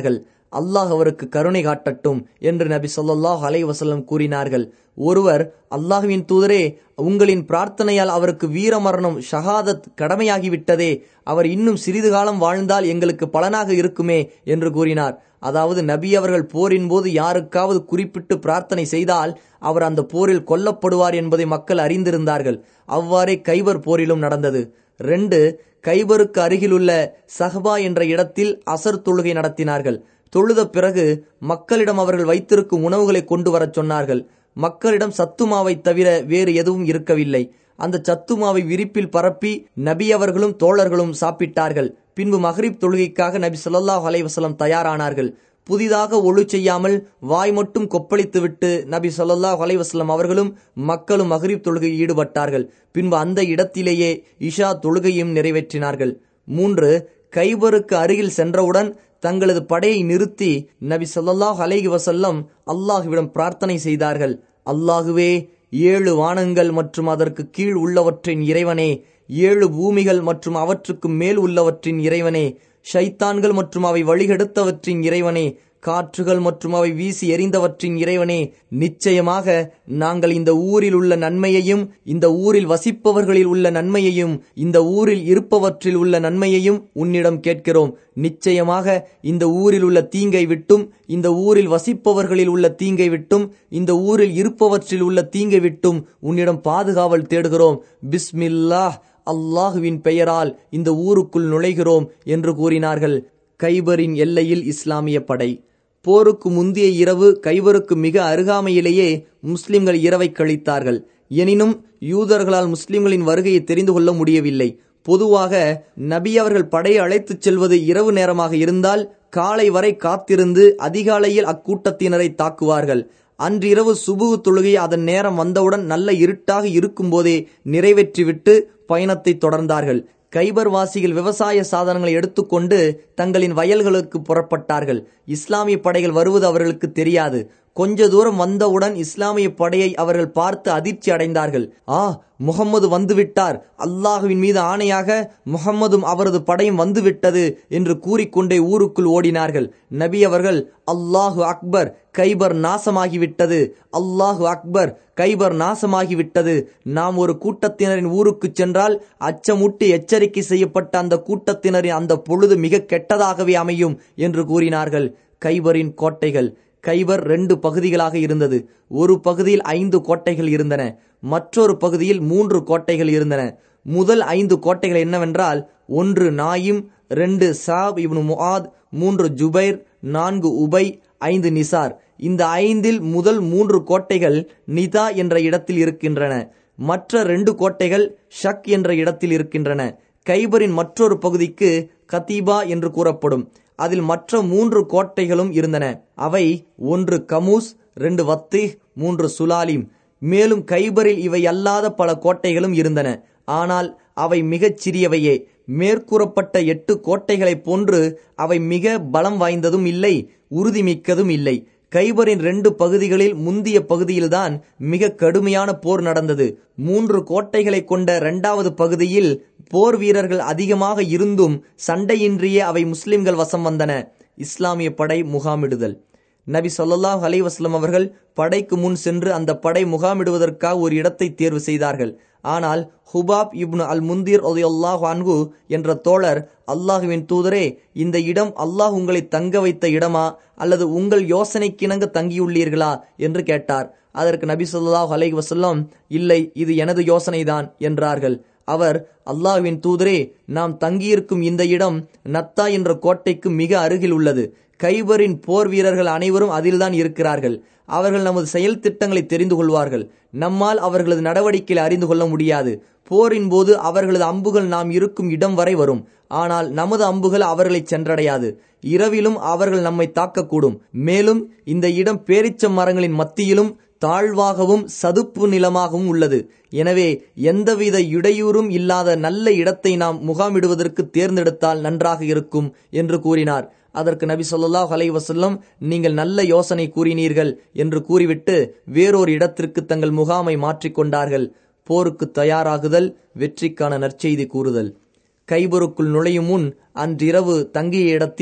அல்லாஹ் அவருக்கு கருணை காட்டட்டும் என்று நபி ஸல்லல்லாஹு அலைஹி வஸல்லம் கூறினார்கள். ஒருவர், அல்லாஹ்வின் தூதரே, உங்களின் பிரார்த்தனையால் அவருக்கு வீரமரணம் ஷஹாதத் கடமையாகிவிட்டதே, அவர் இன்னும் சிறிது காலம் வாழ்ந்தால் எங்களுக்கு பலனாக இருக்குமே என்று கூறினார். அதாவது நபி அவர்கள் போரின் போது யாருக்காவது குறிப்பிட்டு பிரார்த்தனை செய்தால் அவர் அந்த போரில் கொல்லப்படுவார் என்பதை மக்கள் அறிந்திருந்தார்கள். அவ்வாறே கைபர் போரிலும் நடந்தது. 2. கைபருக்கு அருகிலுள்ள சஹ்பா என்ற இடத்தில் அசர் தொழுகை நடத்தினார்கள். தொழுத பிறகு மக்களிடம் அவர்கள் வைத்திருக்கும் உணவுகளை கொண்டு வரச் சொன்னார்கள். மக்களிடம் சத்துமாவை தவிர வேறு எதுவும் இருக்கவில்லை. அந்த சத்துமாவை விரிப்பில் பரப்பி நபி அவர்களும் தோழர்களும் சாப்பிட்டார்கள். பின்பு மக்ரிப் தொழுகைக்காக நபி ஸல்லல்லாஹு அலைஹி வஸல்லம் தயாரானார்கள். புதிதாக ஒழு செய்யாமல் வாய் மட்டும் கொப்பளித்துவிட்டு நபி ஸல்லல்லாஹு அலைஹி வஸல்லம் அவர்களும் மக்களும் மக்ரிப் தொழுகையில் ஈடுபட்டார்கள். பின்பு அந்த இடத்திலேயே இஷா தொழுகையும் நிறைவேற்றினார்கள். 3. கைபருக்கு அருகில் சென்றவுடன் தங்களது படையை நிறுத்தி நபி ஸல்லல்லாஹு அலைஹி வஸல்லம் அல்லாஹ்விடம் பிரார்த்தனை செய்தார்கள். அல்லாஹுவே, 7 வானங்கள் மற்றும் அதற்கு கீழ் உள்ளவற்றின் இறைவனே, 7 பூமிகள் மற்றும் அவற்றுக்கு மேல் உள்ளவற்றின் இறைவனே, ஷைத்தான்கள் மற்றும் அவை வழிகெடுத்தவற்றின் இறைவனே, காற்றுகள் மற்றும் அவை வீசி எறிந்தவற்றின் இறைவனே, நிச்சயமாக நாங்கள் இந்த ஊரில் உள்ள நன்மையையும் இந்த ஊரில் வசிப்பவர்களில் உள்ள நன்மையையும் இந்த ஊரில் இருப்பவற்றில் உள்ள நன்மையையும் உன்னிடம் கேட்கிறோம். நிச்சயமாக இந்த ஊரில் உள்ள தீங்கை விட்டும் இந்த ஊரில் வசிப்பவர்களில் உள்ள தீங்கை விட்டும் இந்த ஊரில் இருப்பவற்றில் உள்ள தீங்கை விட்டும் உன்னிடம் பாதுகாவல் தேடுகிறோம். பிஸ்மில்லாஹ், அல்லாஹுவின் பெயரால் இந்த ஊருக்குள் நுழைகிறோம் என்று கூறினார்கள். கைபரின் எல்லையில் இஸ்லாமிய படை. போருக்கு முந்தைய இரவு கைபருக்கு மிக அருகாமையிலேயே முஸ்லிம்கள் இரவை கழித்தார்கள். எனினும் யூதர்களால் முஸ்லிம்களின் வருகையை தெரிந்து கொள்ள முடியவில்லை. பொதுவாக நபி அவர்கள் படையை அழைத்துச் செல்வது இரவு நேரமாக இருந்தால் காலை வரை காத்திருந்து அதிகாலையில் அக்கூட்டத்தினரை தாக்குவார்கள். அன்றிரவு சுபுஹ் தொழுகை அதன் நேரம் வந்தவுடன் நல்ல இருட்டாக இருக்கும் போதே நிறைவேற்றிவிட்டு பயணத்தை தொடர்ந்தார்கள். கைபர் வாசிகள் விவசாய சாதனங்களை எடுத்துக்கொண்டு தங்களின் வயல்களுக்கு புறப்பட்டார்கள். இஸ்லாமிய படைகள் வருவது அவர்களுக்கு தெரியாது. கொஞ்ச தூரம் வந்தவுடன் இஸ்லாமிய படையை அவர்கள் பார்த்து அதிர்ச்சி அடைந்தார்கள். முகம்மது வந்துவிட்டார், அல்லாஹுவின் மீது ஆணையாக முகம்மதும் அவரது படையும் வந்துவிட்டது என்று கூறிக்கொண்டே ஊருக்குள் ஓடினார்கள். நபி அவர்கள், அல்லாஹு அக்பர், கைபர் நாசமாகிவிட்டது, அல்லாஹு அக்பர், கைபர் நாசமாகிவிட்டது, நாம் ஒரு கூட்டத்தினரின் ஊருக்கு சென்றால் அச்சமுட்டி எச்சரிக்கை செய்யப்பட்ட அந்த கூட்டத்தினரின் அந்த பொழுது மிக கெட்டதாகவே அமையும் என்று கூறினார்கள். கைபரின் கோட்டைகள். கைபர் 2 பகுதிகளாக இருந்தது. ஒரு பகுதியில் 5 கோட்டைகள் இருந்தன, மற்றொரு பகுதியில் 3 கோட்டைகள் இருந்தன. முதல் 5 கோட்டைகள் என்னவென்றால், 1 நாயிம், 2 சாப் இப்னு முஆத், 3 ஜுபைர், 4 உபை, 5 நிசார். இந்த 5இல் முதல் 3 கோட்டைகள் நிதா என்ற இடத்தில் இருக்கின்றன. மற்ற 2 கோட்டைகள் ஷக் என்ற இடத்தில் இருக்கின்றன. கைபரின் மற்றொரு பகுதிக்கு கதீபா என்று கூறப்படும். அதில் மற்ற 3 கோட்டைகளும் இருந்தன. அவை 1 கமூஸ், 2 வத்தீஹ், 3 சுலாலிம். மேலும் கைபரில் இவை அல்லாத பல கோட்டைகளும் இருந்தன. ஆனால் அவை மிகச் சிறியவையே. மேற்கூறப்பட்ட 8 கோட்டைகளைப் போன்று அவை மிக பலம் வாய்ந்ததும் இல்லை, உறுதிமிக்கதும் இல்லை. கைபரின் 2 பகுதிகளில் முந்திய பகுதியில்தான் மிக கடுமையான போர் நடந்தது. 3 கோட்டைகளை கொண்ட 2வது பகுதியில் போர் வீரர்கள் அதிகமாக இருந்தும் சண்டையின்றியே அவை முஸ்லிம்கள் வசம் வந்தன. இஸ்லாமிய படை முகாமிடுதல். நபி ஸல்லல்லாஹு அலைஹி வஸல்லம் அவர்கள் படைக்கு முன் சென்று அந்த படை முகாமிடுவதற்காக ஒரு இடத்தை தேர்வு செய்தார்கள். ஆனால் ஹுபாப் இப்னு அல் முந்தீர் ரலியல்லாஹு அன்ஹு என்ற தோழர், அல்லாஹுவின் தூதரே, இந்த இடம் அல்லாஹ் உங்களை தங்க வைத்த இடமா அல்லது உங்கள் யோசனைக்கிணங்க தங்கியுள்ளீர்களா என்று கேட்டார். அதற்கு நபி ஸல்லல்லாஹு அலைஹி வஸல்லம், இல்லை, இது எனது யோசனைதான் என்றார்கள். அவர், அல்லாஹ்வின் தூதரே, நாம் தங்கியிருக்கும் இந்த இடம் நத்தா என்ற கோட்டைக்கு மிக அருகில் உள்ளது. கைபரின் போர் வீரர்கள் அனைவரும் அதில்தான் இருக்கிறார்கள். அவர்கள் நமது செயல் திட்டங்களை தெரிந்து கொள்வார்கள். நம்மால் அவர்களது நடவடிக்கைகளை அறிந்து கொள்ள முடியாது. போரின் போது அவர்களது அம்புகள் நாம் இருக்கும் இடம் வரை வரும், ஆனால் நமது அம்புகள் அவர்களை சென்றடையாது. இரவிலும் அவர்கள் நம்மை தாக்கக்கூடும். மேலும் இந்த இடம் பேரீச்ச மரங்களின் மத்தியிலும் தாழ்வாகவும் சதுப்பு நிலமாகவும் உள்ளது. எனவே எந்தவித இடையூறும் இல்லாத நல்ல இடத்தை நாம் முகாமிடுவதற்கு தேர்ந்தெடுத்தால் நன்றாக இருக்கும் என்று கூறினார். அதற்கு நபி ஸல்லல்லாஹு அலைஹி வஸல்லம், நீங்கள் நல்ல யோசனை கூறினீர்கள் என்று கூறிவிட்டு வேறொரு இடத்திற்கு தங்கள் முகாமை மாற்றிக்கொண்டார்கள். போருக்கு தயாராகுதல், வெற்றிக்கான நற்செய்தி கூறுதல். கைபருக்குள் நுழையும் முன் அன்றிரவு தங்கிய இடத்தில்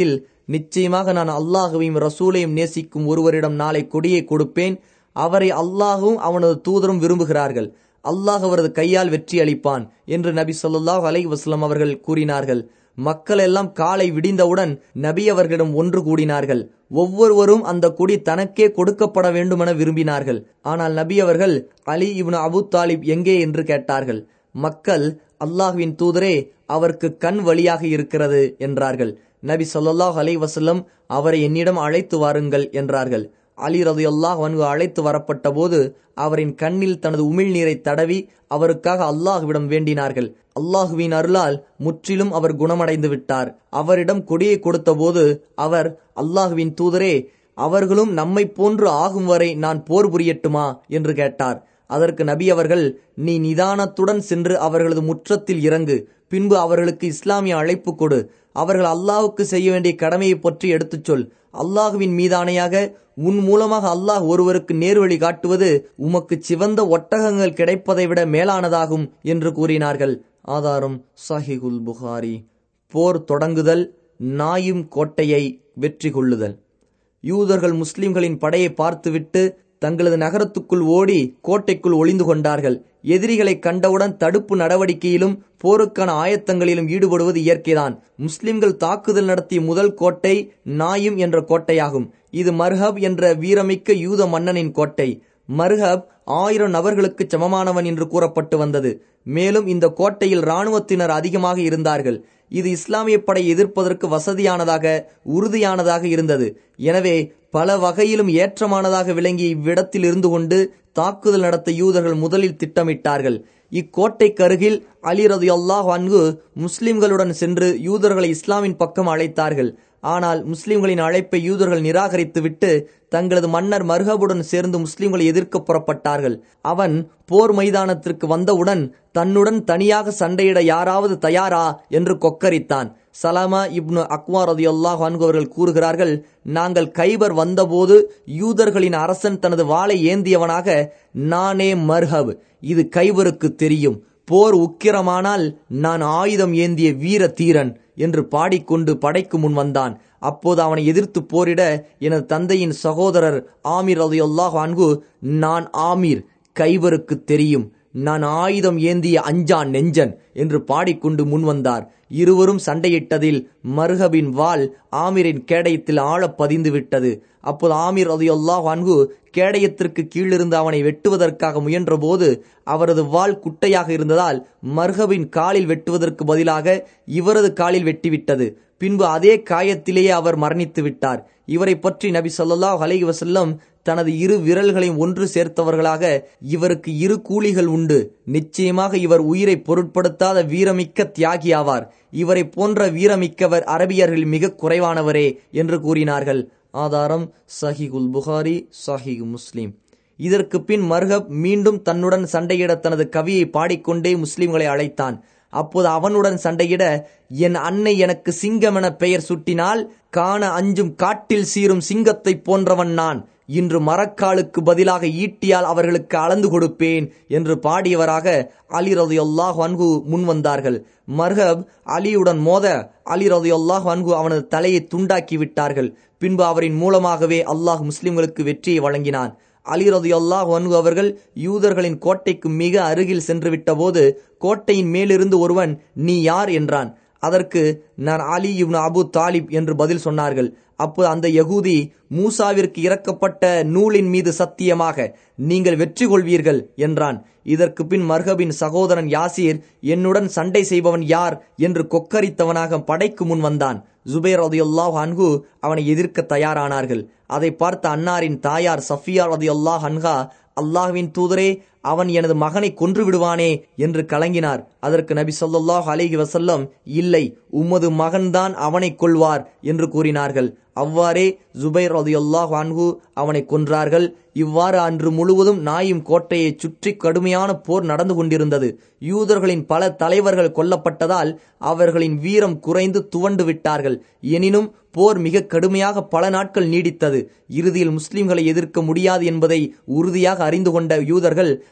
நிச்சயமாக நான் அல்லாஹுவையும் ரசூலையும் நேசிக்கும் ஒருவரிடம் நாளை கொடியை கொடுப்பேன். அவரை அல்லாஹும் அவனது தூதரும் விரும்புகிறார்கள். அல்லாஹ் அவரது கையால் வெற்றி அளிப்பான் என்று நபி ஸல்லல்லாஹு அலைஹி வஸல்லம் அவர்கள் கூறினார்கள். மக்கள் எல்லாம் காலை விடிந்தவுடன் நபி அவர்களிடம் ஒன்று கூடினார்கள். ஒவ்வொருவரும் அந்த கொடி தனக்கே கொடுக்கப்பட வேண்டுமென விரும்பினார்கள். ஆனால் நபி அவர்கள் அலி இப்னு அபு தாலிப் எங்கே என்று கேட்டார்கள். மக்கள், அல்லாஹ்வின் தூதரே, அவருக்கு கண் வழியாக இருக்கிறது என்றார்கள். நபி ஸல்லல்லாஹு அலைஹி வஸல்லம் அவரை என்னிடம் அழைத்து வாருங்கள் என்றார்கள். அலி ரலியல்லாஹு அன்ஹு அழைத்து வரப்பட்ட போது அவரின் கண்ணில் தனது உமிழ்நீரை தடவி அவருக்காக அல்லாஹுவிடம் வேண்டினார்கள். அல்லாஹுவின் அருளால் முற்றிலும் அவர் குணமடைந்து விட்டார். அவரிடம் கொடியை கொடுத்த போது அவர், அல்லாஹுவின் தூதரே, அவர்களும் நம்மை போன்று ஆகும் வரை நான் போர் புரியட்டுமா என்று கேட்டார். அதற்கு நபி அவர்கள், நீ நிதானத்துடன் சென்று அவர்களது முற்றத்தில் இறங்கு, பின்பு அவர்களுக்கு இஸ்லாமிய அழைப்பு கொடு, அவர்கள் அல்லாஹுக்கு செய்ய வேண்டிய கடமையை பற்றி எடுத்துச் சொல். அல்லாஹுவின் மீதானையாக உன் மூலமாக அல்லாஹ் ஒருவருக்கு நேர்வழி காட்டுவது உமக்கு சிவந்த ஒட்டகங்கள் கிடைப்பதை விட மேலானதாகும் என்று கூறினார்கள். ஆதாரம் சஹீஹுல் புகாரி. போர் தொடங்குதல், நாயும் கோட்டையை வெற்றி கொள்ளுதல். யூதர்கள் முஸ்லிம்களின் படையை பார்த்துவிட்டு தங்களது நகரத்துக்குள் ஓடி கோட்டைக்குள் ஒளிந்து கொண்டார்கள். எதிரிகளை கண்டவுடன் தடுப்பு நடவடிக்கையிலும் போருக்கான ஆயத்தங்களிலும் ஈடுபடுவது இயற்கைதான். முஸ்லிம்கள் தாக்குதல் நடத்திய முதல் கோட்டை நாயும் என்ற கோட்டையாகும். இது மர்ஹப் என்ற வீரமிக்க யூத மன்னனின் கோட்டை. மர்ஹப் 1000 நபர்களுக்கு சமமானவன் என்று கூறப்பட்டு வந்தது. மேலும் இந்த கோட்டையில் இராணுவத்தினர் அதிகமாக இருந்தார்கள். இது இஸ்லாமிய படை எதிர்ப்பதற்கு வசதியானதாக, உறுதியானதாக இருந்தது. எனவே பல வகையிலும் ஏற்றமானதாக விளங்கிய இவ்விடத்தில் இருந்து கொண்டு தாக்குதல் நடத்த யூதர்கள் முதலில் திட்டமிட்டார்கள். இக்கோட்டைக்கு அருகில் அலி ரலியல்லாஹு அன்ஹு முஸ்லிம்களுடன் சென்று யூதர்களை இஸ்லாமின் பக்கம் அழைத்தார்கள். ஆனால் முஸ்லிம்களின் அழைப்பை யூதர்கள் நிராகரித்துவிட்டு தங்களது மன்னர் மர்ஹபுடன் சேர்ந்து முஸ்லிம்களை எதிர்க்க புறப்பட்டார்கள். அவன் போர் மைதானத்திற்கு வந்தவுடன் தன்னுடன் தனியாக சண்டையிட யாராவது தயாரா என்று கொக்கரித்தான். சலாமா இப்னு அக்வா ரலியல்லாஹு அன்ஹு அவர்கள் கூறுகிறார்கள், நாங்கள் கைபர் வந்தபோது யூதர்களின் அரசன் தனது வாளை ஏந்தியவனாக, நானே மர்ஹப், இது கைபருக்கு தெரியும், போர் உக்கிரமானால் நான் ஆயுதம் ஏந்திய வீர தீரன் என்று பாடிக்கொண்டு படைக்கு முன் வந்தான். அப்போது அவனை எதிர்த்து போரிட எனது தந்தையின் சகோதரர் ஆமீர் ரலியல்லாஹு அன்ஹு, நான் ஆமீர், கைபருக்கு தெரியும், நான் ஆயுதம் ஏந்திய அஞ்சான் நெஞ்சன் என்று பாடிக்கொண்டு முன் வந்தார். இருவரும் சண்டையிட்டதில் மர்ஹபின் வாள் ஆமீரின் கேடயத்தில் ஆழ பதிந்து விட்டது. அப்போது ஆமீர் ரலியல்லாஹு அன்ஹு கேடயத்திற்கு கீழிருந்து அவனை வெட்டுவதற்காக முயன்ற போது அவரது வாள் குட்டையாக இருந்ததால் மர்ஹபின் காலில் வெட்டுவதற்கு பதிலாக இவரது காலில் வெட்டிவிட்டது. பின்பு அதே காயத்திலேயே அவர் மரணித்து விட்டார். இவரை பற்றி நபி ஸல்லல்லாஹு அலைஹி வஸல்லம் தனது 2 விரல்களையும் ஒன்று சேர்த்தவர்களாக, இவருக்கு 2 கூலிகள் உண்டு, நிச்சயமாக இவர் உயிரை பொருட்படுத்தாத வீரமிக்க தியாகியாவார், இவரை போன்ற வீரமிக்கவர் அரபியர்கள் மிக குறைவானவரே என்று கூறினார்கள். ஆதாரம் சஹீஹுல் புகாரி, சஹீஹ் முஸ்லிம். இதற்கு பின் மர்ஹப் மீண்டும் தன்னுடன் சண்டையிட தனது கவியை பாடிக்கொண்டே முஸ்லிம்களை அழைத்தான். அப்போது அவனுடன் சண்டையிட, என் அன்னை எனக்கு சிங்கம் என பெயர் சுட்டினால் காண அஞ்சும் காட்டில் சீரும் சிங்கத்தை போன்றவன் நான், இன்று மரக்காலுக்கு பதிலாக ஈட்டியால் அவர்களுக்கு அளந்து கொடுப்பேன் என்று பாடியவராக அலி ரலியல்லாஹு அன்ஹு முன் வந்தார்கள். மர்ஹப் அலியுடன் மோத அலி ரலியல்லாஹு அன்ஹு அவனது தலையை துண்டாக்கி விட்டார்கள். பின்பு அவரின் மூலமாகவே அல்லாஹ் முஸ்லிம்களுக்கு வெற்றியை வழங்கினான். அலி ரலியல்லாஹு அன்ஹு அவர்கள் யூதர்களின் கோட்டைக்கு மிக அருகில் சென்று விட்ட போது கோட்டையின் மேலிருந்து ஒருவன், நீ யார் என்றான். அதற்கு, நான் அலி இப்னு அபு தாலிப் என்று பதில் சொன்னார்கள். அப்போது அந்த யகூதி, மூசாவிற்கு இறக்கப்பட்ட நூலின் மீது சத்தியமாக நீங்கள் வெற்றி கொள்வீர்கள் என்றான். இதற்கு பின் மர்ஹபின் சகோதரன் யாசீர், என்னுடன் சண்டை செய்பவன் யார் என்று கொக்கரித்தவனாக படைக்கு முன் வந்தான். ஜுபைர் ரலியல்லாஹு அன்ஹு அவனை எதிர்க்க தயாரானார்கள். அதை பார்த்த அன்னாரின் தாயார் சஃபியா ரலியல்லாஹு அன்ஹா, அல்லாஹ்வின் தூதரே, அவன் எனது மகனை கொன்று விடுவானே என்று கலங்கினார். அதற்கு நபி ஸல்லல்லாஹு அலைஹி வஸல்லம், இல்லை, உமது மகன்தான் அவனை கொல்வார் என்று கூறினார்கள். அவ்வாறே ஜுபைர் ரலியல்லாஹு அன்ஹு அவனை கொன்றார்கள். இவ்வாறு அன்று முழுவதும் நாயும் கோட்டையை சுற்றி கடுமையான போர் நடந்து கொண்டிருந்தது. யூதர்களின் பல தலைவர்கள் கொல்லப்பட்டதால் அவர்களின் வீரம் குறைந்து துவண்டு விட்டார்கள். எனினும் போர் மிக கடுமையாக பல நாட்கள் நீடித்தது. இறுதியில் முஸ்லிம்களை எதிர்க்க முடியாது என்பதை உறுதியாக அறிந்து கொண்ட யூதர்கள்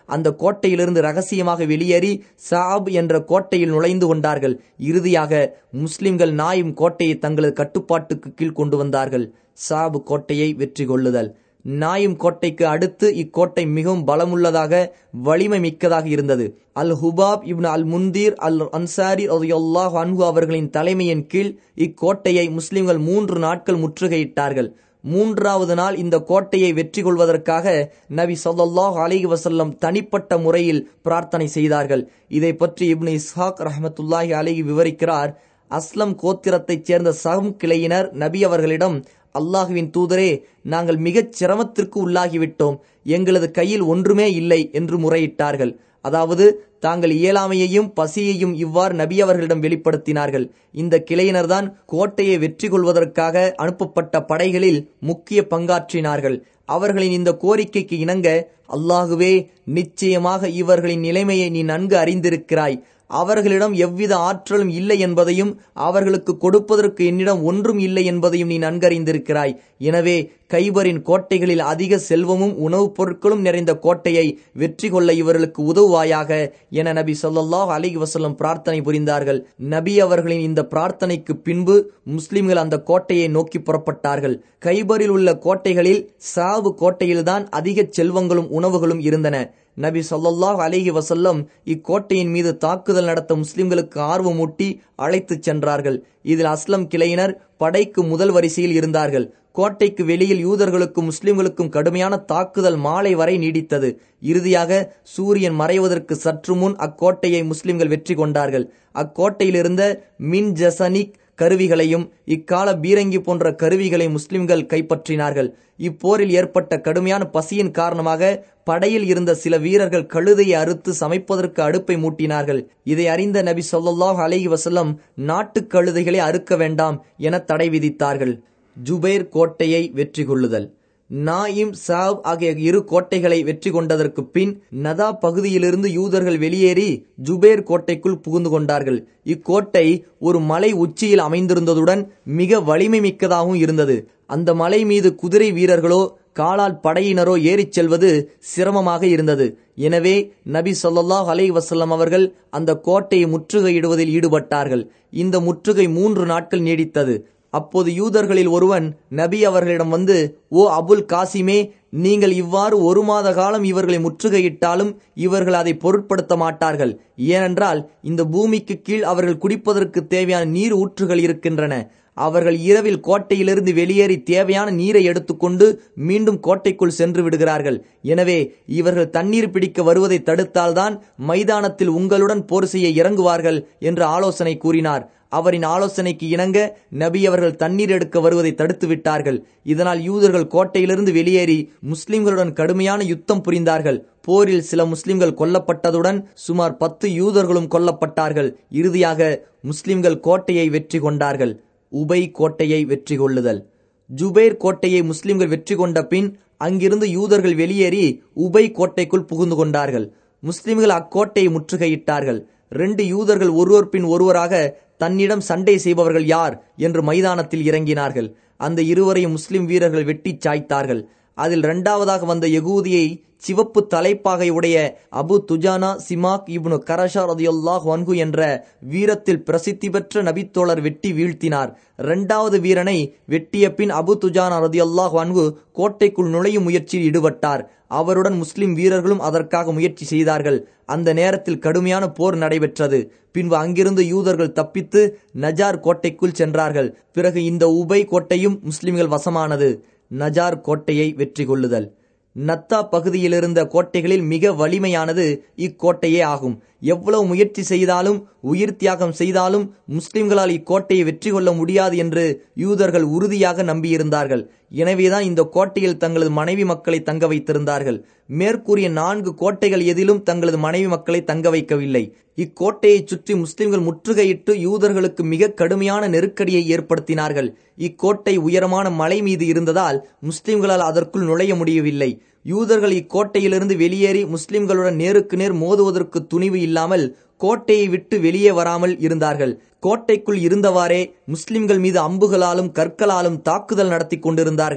அந்த கோட்டையிலிருந்து ரகசியமாக வெளியேறி சாப் என்ற கோட்டையில் நுழைந்து கொண்டார்கள். இறுதியாக முஸ்லிம்கள் நாயும் கோட்டையை தங்களது கட்டுப்பாட்டுக்கு கீழ் கொண்டு வந்தார்கள். சாப் கோட்டையை வெற்றி கொள்ளுதல். நாயும் கோட்டைக்கு அடுத்து இக்கோட்டை மிகவும் பலமுள்ளதாக வலிமை மிக்கதாக இருந்தது. அல் ஹுபாப் இப்னு அல் முந்தீர் அல் அன்சாரி ரலியல்லாஹு அன்ஹு அவர்களின் தலைமையின் கீழ் இக்கோட்டையை முஸ்லிம்கள் 3 நாட்கள் முற்றுகையிட்டார்கள். 3வது நாள் இந்த கோட்டையை வெற்றி கொள்வதற்காக நபி ஸல்லல்லாஹு அலைஹி வஸல்லம் தனிப்பட்ட முறையில் பிரார்த்தனை செய்தார்கள். இதை பற்றி இப்னு இஸ்ஹாக் ரஹ்மத்துல்லாஹி அலைஹி விவரிக்கிறார். அஸ்லம் கோத்திரத்தைச் சேர்ந்த சஹம் கிளையினர் நபி அவர்களிடம், அல்லாஹுவின் தூதரே, நாங்கள் மிகச் சிரமத்திற்கு உள்ளாகிவிட்டோம், எங்களது கையில் ஒன்றுமே இல்லை என்று முறையிட்டார்கள். அதாவது தாங்கள் இயலாமையையும் பசியையும் இவ்வாறு நபி அவர்களிடம் வெளிப்படுத்தினார்கள். இந்த கிளையினர்தான் கோட்டையை வெற்றி கொள்வதற்காக அனுப்பப்பட்ட படைகளில் முக்கிய பங்காற்றினார்கள். அவர்களின் இந்த கோரிக்கைக்கு இணங்க, அல்லாஹுவே, நிச்சயமாக இவர்களின் நிலைமையை நீ நன்கு அறிந்திருக்கிறாய். அவர்களிடம் எவ்வித ஆற்றலும் இல்லை என்பதையும் அவர்களுக்கு கொடுப்பதற்கு என்னிடம் ஒன்றும் இல்லை என்பதையும் நீ நன்கறிந்திருக்கிறாய். எனவே கைபரின் கோட்டைகளில் அதிக செல்வமும் உணவுப் பொருட்களும் நிறைந்த கோட்டையை வெற்றி கொள்ள இவர்களுக்கு உதவுவாயாக என நபி ஸல்லல்லாஹு அலைஹி வஸல்லம் பிரார்த்தனை புரிந்தார்கள். நபி அவர்களின் இந்த பிரார்த்தனைக்கு பின்பு முஸ்லிம்கள் அந்த கோட்டையை நோக்கி புறப்பட்டார்கள். கைபரில் உள்ள கோட்டைகளில் சாவு கோட்டையில்தான் அதிக செல்வங்களும் உணவுகளும் இருந்தன. நபி ஸல்லல்லாஹு அலைஹி வஸல்லம் இக்கோட்டையின் மீது தாக்குதல் நடத்த முஸ்லிம்களுக்கு ஆர்வமூட்டி அழைத்துச் சென்றார்கள். இதில் அஸ்லம் கிளையினர் படைக்கு முதல் வரிசையில் இருந்தார்கள். கோட்டைக்கு வெளியில் யூதர்களுக்கும் முஸ்லிம்களுக்கும் கடுமையான தாக்குதல் மாலை வரை நீடித்தது. இறுதியாக சூரியன் மறைவதற்கு சற்று முன் அக்கோட்டையை முஸ்லிம்கள் வெற்றி கொண்டார்கள். அக்கோட்டையிலிருந்த மின் ஜசனிக் கருவிகளையும் இக்கால பீரங்கி போன்ற கருவிகளை முஸ்லிம்கள் கைப்பற்றினார்கள். இப்போரில் ஏற்பட்ட கடுமையான பசியின் காரணமாக படையில் இருந்த சில வீரர்கள் கழுதையை அறுத்து சமைப்பதற்கு அடுப்பை மூட்டினார்கள். இதை அறிந்த நபி ஸல்லல்லாஹு அலைஹி வஸல்லம் நாட்டு கழுதைகளை அறுக்க வேண்டாம் என தடை விதித்தார்கள். ஜுபைர் கோட்டையை வெற்றி கொள்ளுதல். நாயிம் சாப் ஆகிய 2 கோட்டைகளை வெற்றி கொண்டதற்கு பின் நதா பகுதியிலிருந்து யூதர்கள் வெளியேறி ஜுபேர் கோட்டைக்குள் புகுந்து கொண்டார்கள். இக்கோட்டை ஒரு மலை உச்சியில் அமைந்திருந்ததுடன் மிக வலிமை மிக்கதாகவும் இருந்தது. அந்த மலை மீது குதிரை வீரர்களோ காலால் படையினரோ ஏறிச் செல்வது சிரமமாக இருந்தது. எனவே நபி ஸல்லல்லாஹு அலைஹி வஸல்லம் அவர்கள் அந்த கோட்டையை முற்றுகையிடுவதில் ஈடுபட்டார்கள். இந்த முற்றுகை 3 நாட்கள் நீடித்தது. அப்போது யூதர்களில் ஒருவன் நபி அவர்களிடம் வந்து, ஓ அபுல் காசிமே, நீங்கள் இவ்வாறு 1 மாத காலம் இவர்களை முற்றுகையிட்டாலும் இவர்கள் அதை பொருட்படுத்த மாட்டார்கள். ஏனென்றால் இந்த பூமிக்கு கீழ் அவர்கள் குடிப்பதற்கு தேவையான நீர் ஊற்றுகள் இருக்கின்றன. அவர்கள் இரவில் கோட்டையிலிருந்து வெளியேறி தேவையான நீரை எடுத்துக்கொண்டு மீண்டும் கோட்டைக்குள் சென்று விடுகிறார்கள். எனவே இவர்கள் தண்ணீர் பிடிக்க வருவதை தடுத்தால்தான் மைதானத்தில் உங்களுடன் போர் செய்ய இறங்குவார்கள் என்று ஆலோசனை கூறினார். அவரின் ஆலோசனைக்கு இணங்க நபி அவர்கள் தண்ணீர் எடுக்க வருவதை தடுத்து விட்டார்கள். இதனால் யூதர்கள் கோட்டையிலிருந்து வெளியேறி முஸ்லிம்களுடன் கடுமையான யுத்தம் புரிந்தார்கள். போரில் சில முஸ்லிம்கள் கொல்லப்பட்டதுடன் சுமார் 10 யூதர்களும் கொல்லப்பட்டார்கள். இறுதியாக முஸ்லிம்கள் கோட்டையை வெற்றி கொண்டார்கள். உபை கோட்டையை வெற்றி கொள்ளுதல். ஜுபைர் கோட்டையை முஸ்லிம்கள் வெற்றி கொண்ட பின் அங்கிருந்து யூதர்கள் வெளியேறி உபை கோட்டைக்குள் புகுந்து கொண்டார்கள். முஸ்லிம்கள் அக்கோட்டையை முற்றுகையிட்டார்கள். 2 யூதர்கள் ஒருவர் பின் ஒருவராக தன்னிடம் சண்டை செய்பவர்கள் யார் என்று மைதானத்தில் இறங்கினார்கள். அந்த இருவரையும் முஸ்லிம் வீரர்கள் வெட்டி சாய்த்தார்கள். அதில் 2வதாக வந்த யகூதியை சிவப்பு தலைப்பாகை உடைய அபு துஜானா சிமாக் இப்னு கரஷா ரலியல்லாஹு அன்ஹு என்ற வீரத்தில் பிரசித்தி பெற்ற நபித்தோழர் வெட்டி வீழ்த்தினார். 2வது வீரனை வெட்டிய பின் அபு துஜானா ரலியல்லாஹு அன்ஹு கோட்டைக்குள் நுழையும் முயற்சியில் ஈடுபட்டார். அவருடன் முஸ்லிம் வீரர்களும் அதற்காக முயற்சி செய்தார்கள். அந்த நேரத்தில் கடுமையான போர் நடைபெற்றது. பின்பு அங்கிருந்து யூதர்கள் தப்பித்து நஜார் கோட்டைக்குள் சென்றார்கள். பிறகு இந்த உபை கோட்டையும் முஸ்லிம்கள் வசமானது. நஜார் கோட்டையை வெற்றி கொள்ளுதல். நத்தா பகுதியிலிருந்த கோட்டைகளில் மிக வலிமையானது இக்கோட்டையே ஆகும். எவ்வளவு முயற்சி செய்தாலும் உயிர் தியாகம் செய்தாலும் முஸ்லிம்களால் இக்கோட்டையை வெற்றி கொள்ள முடியாது என்று யூதர்கள் உறுதியாக நம்பியிருந்தார்கள். எனவேதான் இந்த கோட்டையில் தங்களது மனைவி மக்களை தங்க வைத்திருந்தார்கள். மேற்கூறிய 4 கோட்டைகள் எதிலும் தங்களது மனைவி மக்களை தங்க வைக்கவில்லை. இக்கோட்டையை சுற்றி முஸ்லிம்கள் முற்றுகையிட்டு யூதர்களுக்கு மிக கடுமையான நெருக்கடியை ஏற்படுத்தினார்கள். இக்கோட்டை உயரமான மலை மீது இருந்ததால் முஸ்லிம்களால் அதற்குள் நுழைய முடியவில்லை. யூதர்கள் இக்கோட்டையிலிருந்து வெளியேறி முஸ்லிம்களுடன் நேருக்கு நேர் மோதுவதற்கு துணிவு இல்லாமல் கோட்டையை விட்டு வெளியே வராமல் இருந்தார்கள். கோட்டைக்குள் இருந்தவாறே முஸ்லிம்கள் மீது அம்புகளாலும் கற்களாலும் தாக்குதல் நடத்தி கொண்டிருந்தார்கள்.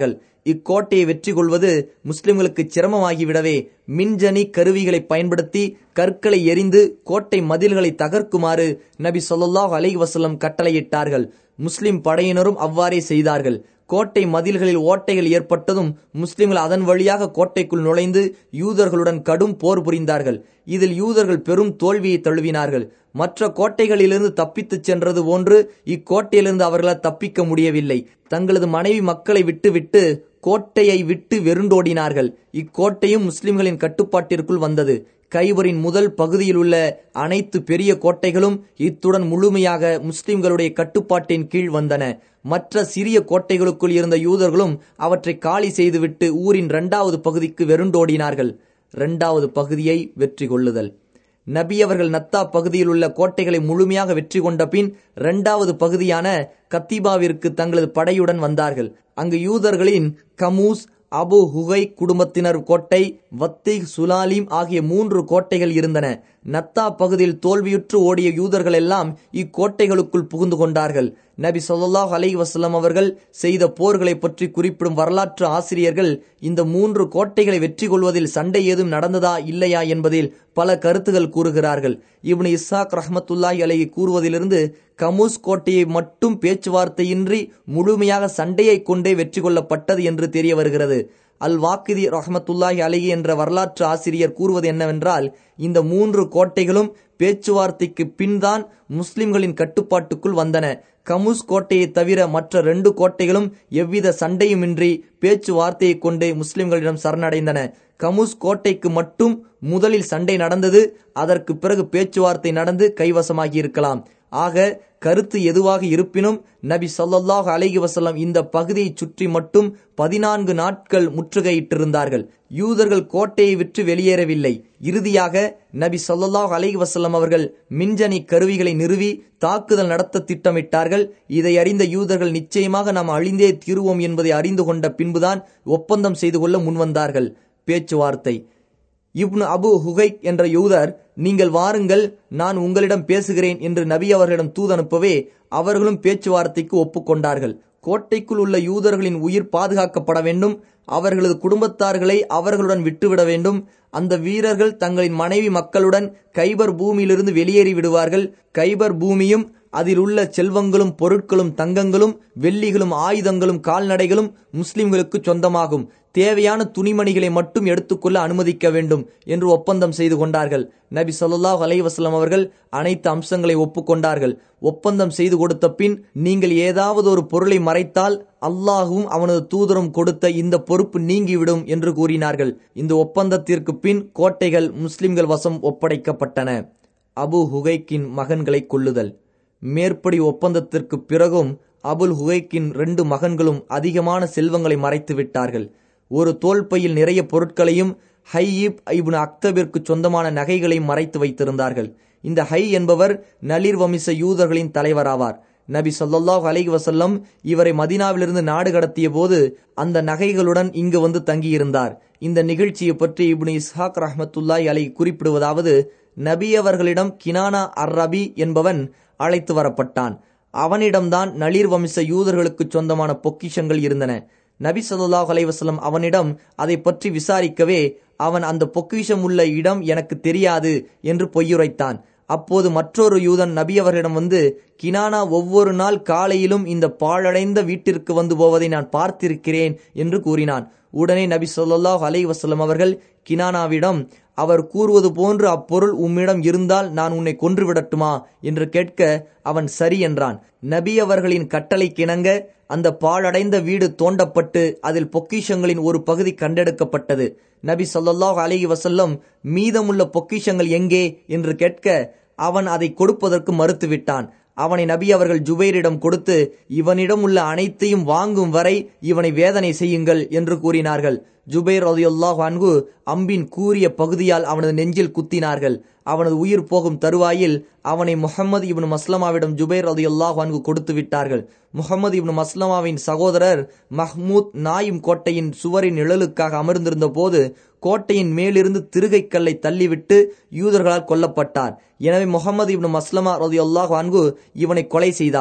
இக்கோட்டையை வெற்றி கொள்வது முஸ்லிம்களுக்கு சிரமமாகிவிடவே மின்ஜனி கருவிகளை பயன்படுத்தி கற்களை எறிந்து கோட்டை மதில்களை தகர்க்குமாறு நபி ஸல்லல்லாஹு அலைஹி வஸல்லம் கட்டளையிட்டார்கள். முஸ்லிம் படையினரும் அவ்வாறே செய்தார்கள். கோட்டை மதில்களில் ஓட்டைகள் ஏற்பட்டதும் முஸ்லிம்கள் அதன் வழியாக கோட்டைக்குள் நுழைந்து யூதர்களுடன் கடும் போர் புரிந்தார்கள். இதில் யூதர்கள் பெரும் தோல்வியை தழுவினார்கள். மற்ற கோட்டைகளிலிருந்து தப்பித்துச் சென்றது போன்று இக்கோட்டையிலிருந்து அவர்களால் தப்பிக்க முடியவில்லை. தங்களது மனைவி மக்களை விட்டுவிட்டு கோட்டையை விட்டு வெருண்டோடினார்கள். இக்கோட்டையும் முஸ்லிம்களின் கட்டுப்பாட்டிற்குள் வந்தது. கைபரின் முதல் பகுதியில் உள்ள அனைத்து பெரிய கோட்டைகளும் இத்துடன் முழுமையாக முஸ்லிம்களுடைய கட்டுப்பாட்டின் கீழ் வந்தன. மற்ற சிறிய கோட்டைகளுக்குள் இருந்த யூதர்களும் அவற்றை காலி செய்துவிட்டு ஊரின் 2வது பகுதிக்கு வெருண்டோடினார்கள். 2வது பகுதியை வெற்றி கொள்ளுதல். நபி அவர்கள் நத்தா பகுதியில் உள்ள கோட்டைகளை முழுமையாக வெற்றி கொண்ட பின் 2வது பகுதியான கத்தீபாவிற்கு தங்களது படையுடன் வந்தார்கள். அங்கு யூதர்களின் கமூஸ், அபு ஹுகை குடும்பத்தினர் கோட்டை, வத்தி, சுலாலிம் ஆகிய 3 கோட்டைகள் இருந்தன. நத்தா பகுதியில் தோல்வியுற்று ஓடிய யூதர்கள் எல்லாம் இக்கோட்டைகளுக்குள் புகுந்து கொண்டார்கள். நபி ஸல்லல்லாஹு அலைஹி வஸல்லம் அவர்கள் செய்த போர்களை பற்றி குறிப்பிடும் வரலாற்று ஆசிரியர்கள் இந்த 3 கோட்டைகளை வெற்றி கொள்வதில் சண்டை ஏதும் நடந்ததா இல்லையா என்பதில் பல கருத்துகள் கூறுகிறார்கள். இப்னு இஸ்ஹாக் ரஹ்மத்துல்லாஹி அலைஹி கூறுவதிலிருந்து கமூஸ் கோட்டையை மட்டும் பேச்சுவார்த்தையின்றி முழுமையாக சண்டையை கொண்டே வெற்றி கொள்ளப்பட்டது என்று தெரிய வருகிறது. அல் வாக்கிதி ரஹ்மத்துல்லாஹி அலைஹி என்ற வரலாற்று ஆசிரியர் கூறுவது என்னவென்றால், இந்த 3 கோட்டைகளும் பேச்சுவார்த்தைக்கு பின்தான் முஸ்லிம்களின் கட்டுப்பாட்டுக்குள் வந்தன. கமூஸ் கோட்டையை தவிர மற்ற 2 கோட்டைகளும் எவ்வித சண்டையுமின்றி பேச்சுவார்த்தையை கொண்டே முஸ்லிம்களிடம் சரணடைந்தன. கமூஸ் கோட்டைக்கு மட்டும் முதலில் சண்டை நடந்தது. அதற்கு பிறகு பேச்சுவார்த்தை நடந்து கைவசமாகி இருக்கலாம். ஆக கருத்து எதுவாக இருப்பினும் நபி ஸல்லல்லாஹு அலைஹி வஸல்லம் இந்த பகுதியை சுற்றி மட்டும் 14 நாட்கள் முற்றுகையிட்டிருந்தார்கள். யூதர்கள் கோட்டையை விட்டு வெளியேறவில்லை. இறுதியாக நபி ஸல்லல்லாஹு அலைஹி வஸல்லம் அவர்கள் மின்ஜனி கருவிகளை நிறுவி தாக்குதல் நடத்த திட்டமிட்டார்கள். இதை அறிந்த யூதர்கள் நிச்சயமாக நாம் அழிந்தே தீருவோம் என்பதை அறிந்து கொண்ட பின்புதான் ஒப்பந்தம் செய்து கொள்ள முன்வந்தார்கள். பேச்சுவார்த்தை. இப்னு அபு ஹுகைக் என்ற யூதர், நீங்கள் வாருங்கள், நான் உங்களிடம் பேசுகிறேன் என்று நபி அவர்களிடம் தூதனுப்பவே அவர்களும் பேச்சுவார்த்தைக்கு ஒப்புக்கொண்டார்கள். கோட்டைக்குள் உள்ள யூதர்களின் உயிர் பாதுகாக்கப்பட வேண்டும். அவர்களது குடும்பத்தார்களை அவர்களுடன் விட்டுவிட வேண்டும். அந்த வீரர்கள் தங்களின் மனைவி மக்களுடன் கைபர் பூமியிலிருந்து வெளியேறி விடுவார்கள். கைபர் பூமியும் அதில் உள்ள செல்வங்களும் பொருட்களும் தங்கங்களும் வெள்ளிகளும் ஆயுதங்களும் கால்நடைகளும் முஸ்லிம்களுக்கு சொந்தமாகும். தேவையான துணிமணிகளை மட்டும் எடுத்துக்கொள்ள அனுமதிக்க வேண்டும் என்று ஒப்பந்தம் செய்து கொண்டார்கள். நபி ஸல்லல்லாஹு அலைஹி வஸல்லம் அவர்கள் அனைத்து அம்சங்களை ஒப்புக்கொண்டார்கள். ஒப்பந்தம் செய்து கொடுத்த பின், நீங்கள் ஏதாவது ஒரு பொருளை மறைத்தால் அல்லாஹுவும் அவனது தூதரும் கொடுத்த இந்த பொறுப்பு நீங்கிவிடும் என்று கூறினார்கள். இந்த ஒப்பந்தத்திற்கு பின் கோட்டைகள் முஸ்லிம்கள் வசம் ஒப்படைக்கப்பட்டன. அபு ஹுகைக்கின் மகன்களை கொல்லுதல். மேற்படி ஒப்பந்தத்திற்கு பிறகும் அபுல் ஹுகைக்கின் 2 மகன்களும் அதிகமான செல்வங்களை மறைத்து விட்டார்கள். ஒரு தோல்பையில் நிறைய பொருட்களையும் ஹையிப் இப்னு அக்தபிற்கு சொந்தமான நகைகளையும் மறைத்து வைத்திருந்தார்கள். இந்த ஹை என்பவர் நளிர் வம்ச யூதர்களின் தலைவராவார். நபி ஸல்லல்லாஹு அலைஹி வஸல்லம் இவரை மதீனாவிலிருந்து நாடு கடத்திய போது அந்த நகைகளுடன் இங்கு வந்து தங்கியிருந்தார். இந்த நிகழ்ச்சியை பற்றி இப்னு இஸ்ஹாக் ரஹ்மத்துல்லாஹி அலைஹி குறிப்பிடுவதாவது, நபி அவர்களிடம் கினானா அர்-ரபி என்பவன் அழைத்து வரப்பட்டான். அவனிடம்தான் நளிர் வம்ச யூதர்களுக்கு சொந்தமான பொக்கிஷங்கள் இருந்தன. நபி ஸல்லல்லாஹு அலைஹி வஸல்லம் அவனிடம் அதை பற்றி விசாரிக்கவே, அவன் அந்த பொக்கிஷம் உள்ள இடம் எனக்கு தெரியாது என்று பொய்யுரைத்தான். அப்போது மற்றொரு யூதன் நபி அவர்களிடம் வந்து, கினானா ஒவ்வொரு நாள் காலையிலும் இந்த பாழடைந்த வீட்டிற்கு வந்து போவதை நான் பார்த்திருக்கிறேன் என்று கூறினான். உடனே நபி ஸல்லல்லாஹு அலைஹி வஸல்லம் அவர்கள் கினானாவிடம், அவர் கூறுவது போன்று அப்பொருள் உம்மிடம் இருந்தால் நான் உன்னை கொன்றுவிடட்டுமா என்று கேட்க, அவன் சரி என்றான். நபி அவர்களின் கட்டளைக்கிணங்க அந்த பாழடைந்த வீடு தோண்டப்பட்டு அதில் பொக்கிஷங்களின் ஒரு பகுதி கண்டெடுக்கப்பட்டது. நபி ஸல்லல்லாஹு அலைஹி வஸல்லம், மீதமுள்ள பொக்கிஷங்கள் எங்கே என்று கேட்க, அவன் அதை கொடுப்பதற்கு மறுத்துவிட்டான். அவனை நபி அவர்கள் ஜுபைரிடம் கொடுத்து, இவனிடம் உள்ள அனைத்தையும் வாங்கும் வரை இவனை வேதனை செய்யுங்கள் என்று கூறினார்கள். ஜுபைர் ரலியல்லாஹு அன்ஹு அம்பின் கூரிய பகுதியால் அவனது நெஞ்சில் குத்தினார்கள். அவனது உயிர் போகும் தருவாயில் அவனை முஹம்மது இப்னு மஸ்லமாவிடம் ஜுபைர் ரலியல்லாஹு அன்ஹு கொடுத்து விட்டார்கள். முஹம்மது இப்னு மஸ்லமாவின் சகோதரர் மஹ்மூத் நாயிம் கோட்டையின் சுவரின் நிழலுக்காக அமர்ந்திருந்த போது கோட்டையின் மேலிருந்து திருகை கல்லை தள்ளிவிட்டு யூதர்களால் கொல்லப்பட்டார். எனவே முஹம்மது இப்னு மஸ்லமா ரலியல்லாஹு அன்ஹு இவனை கொலை செய்தார்.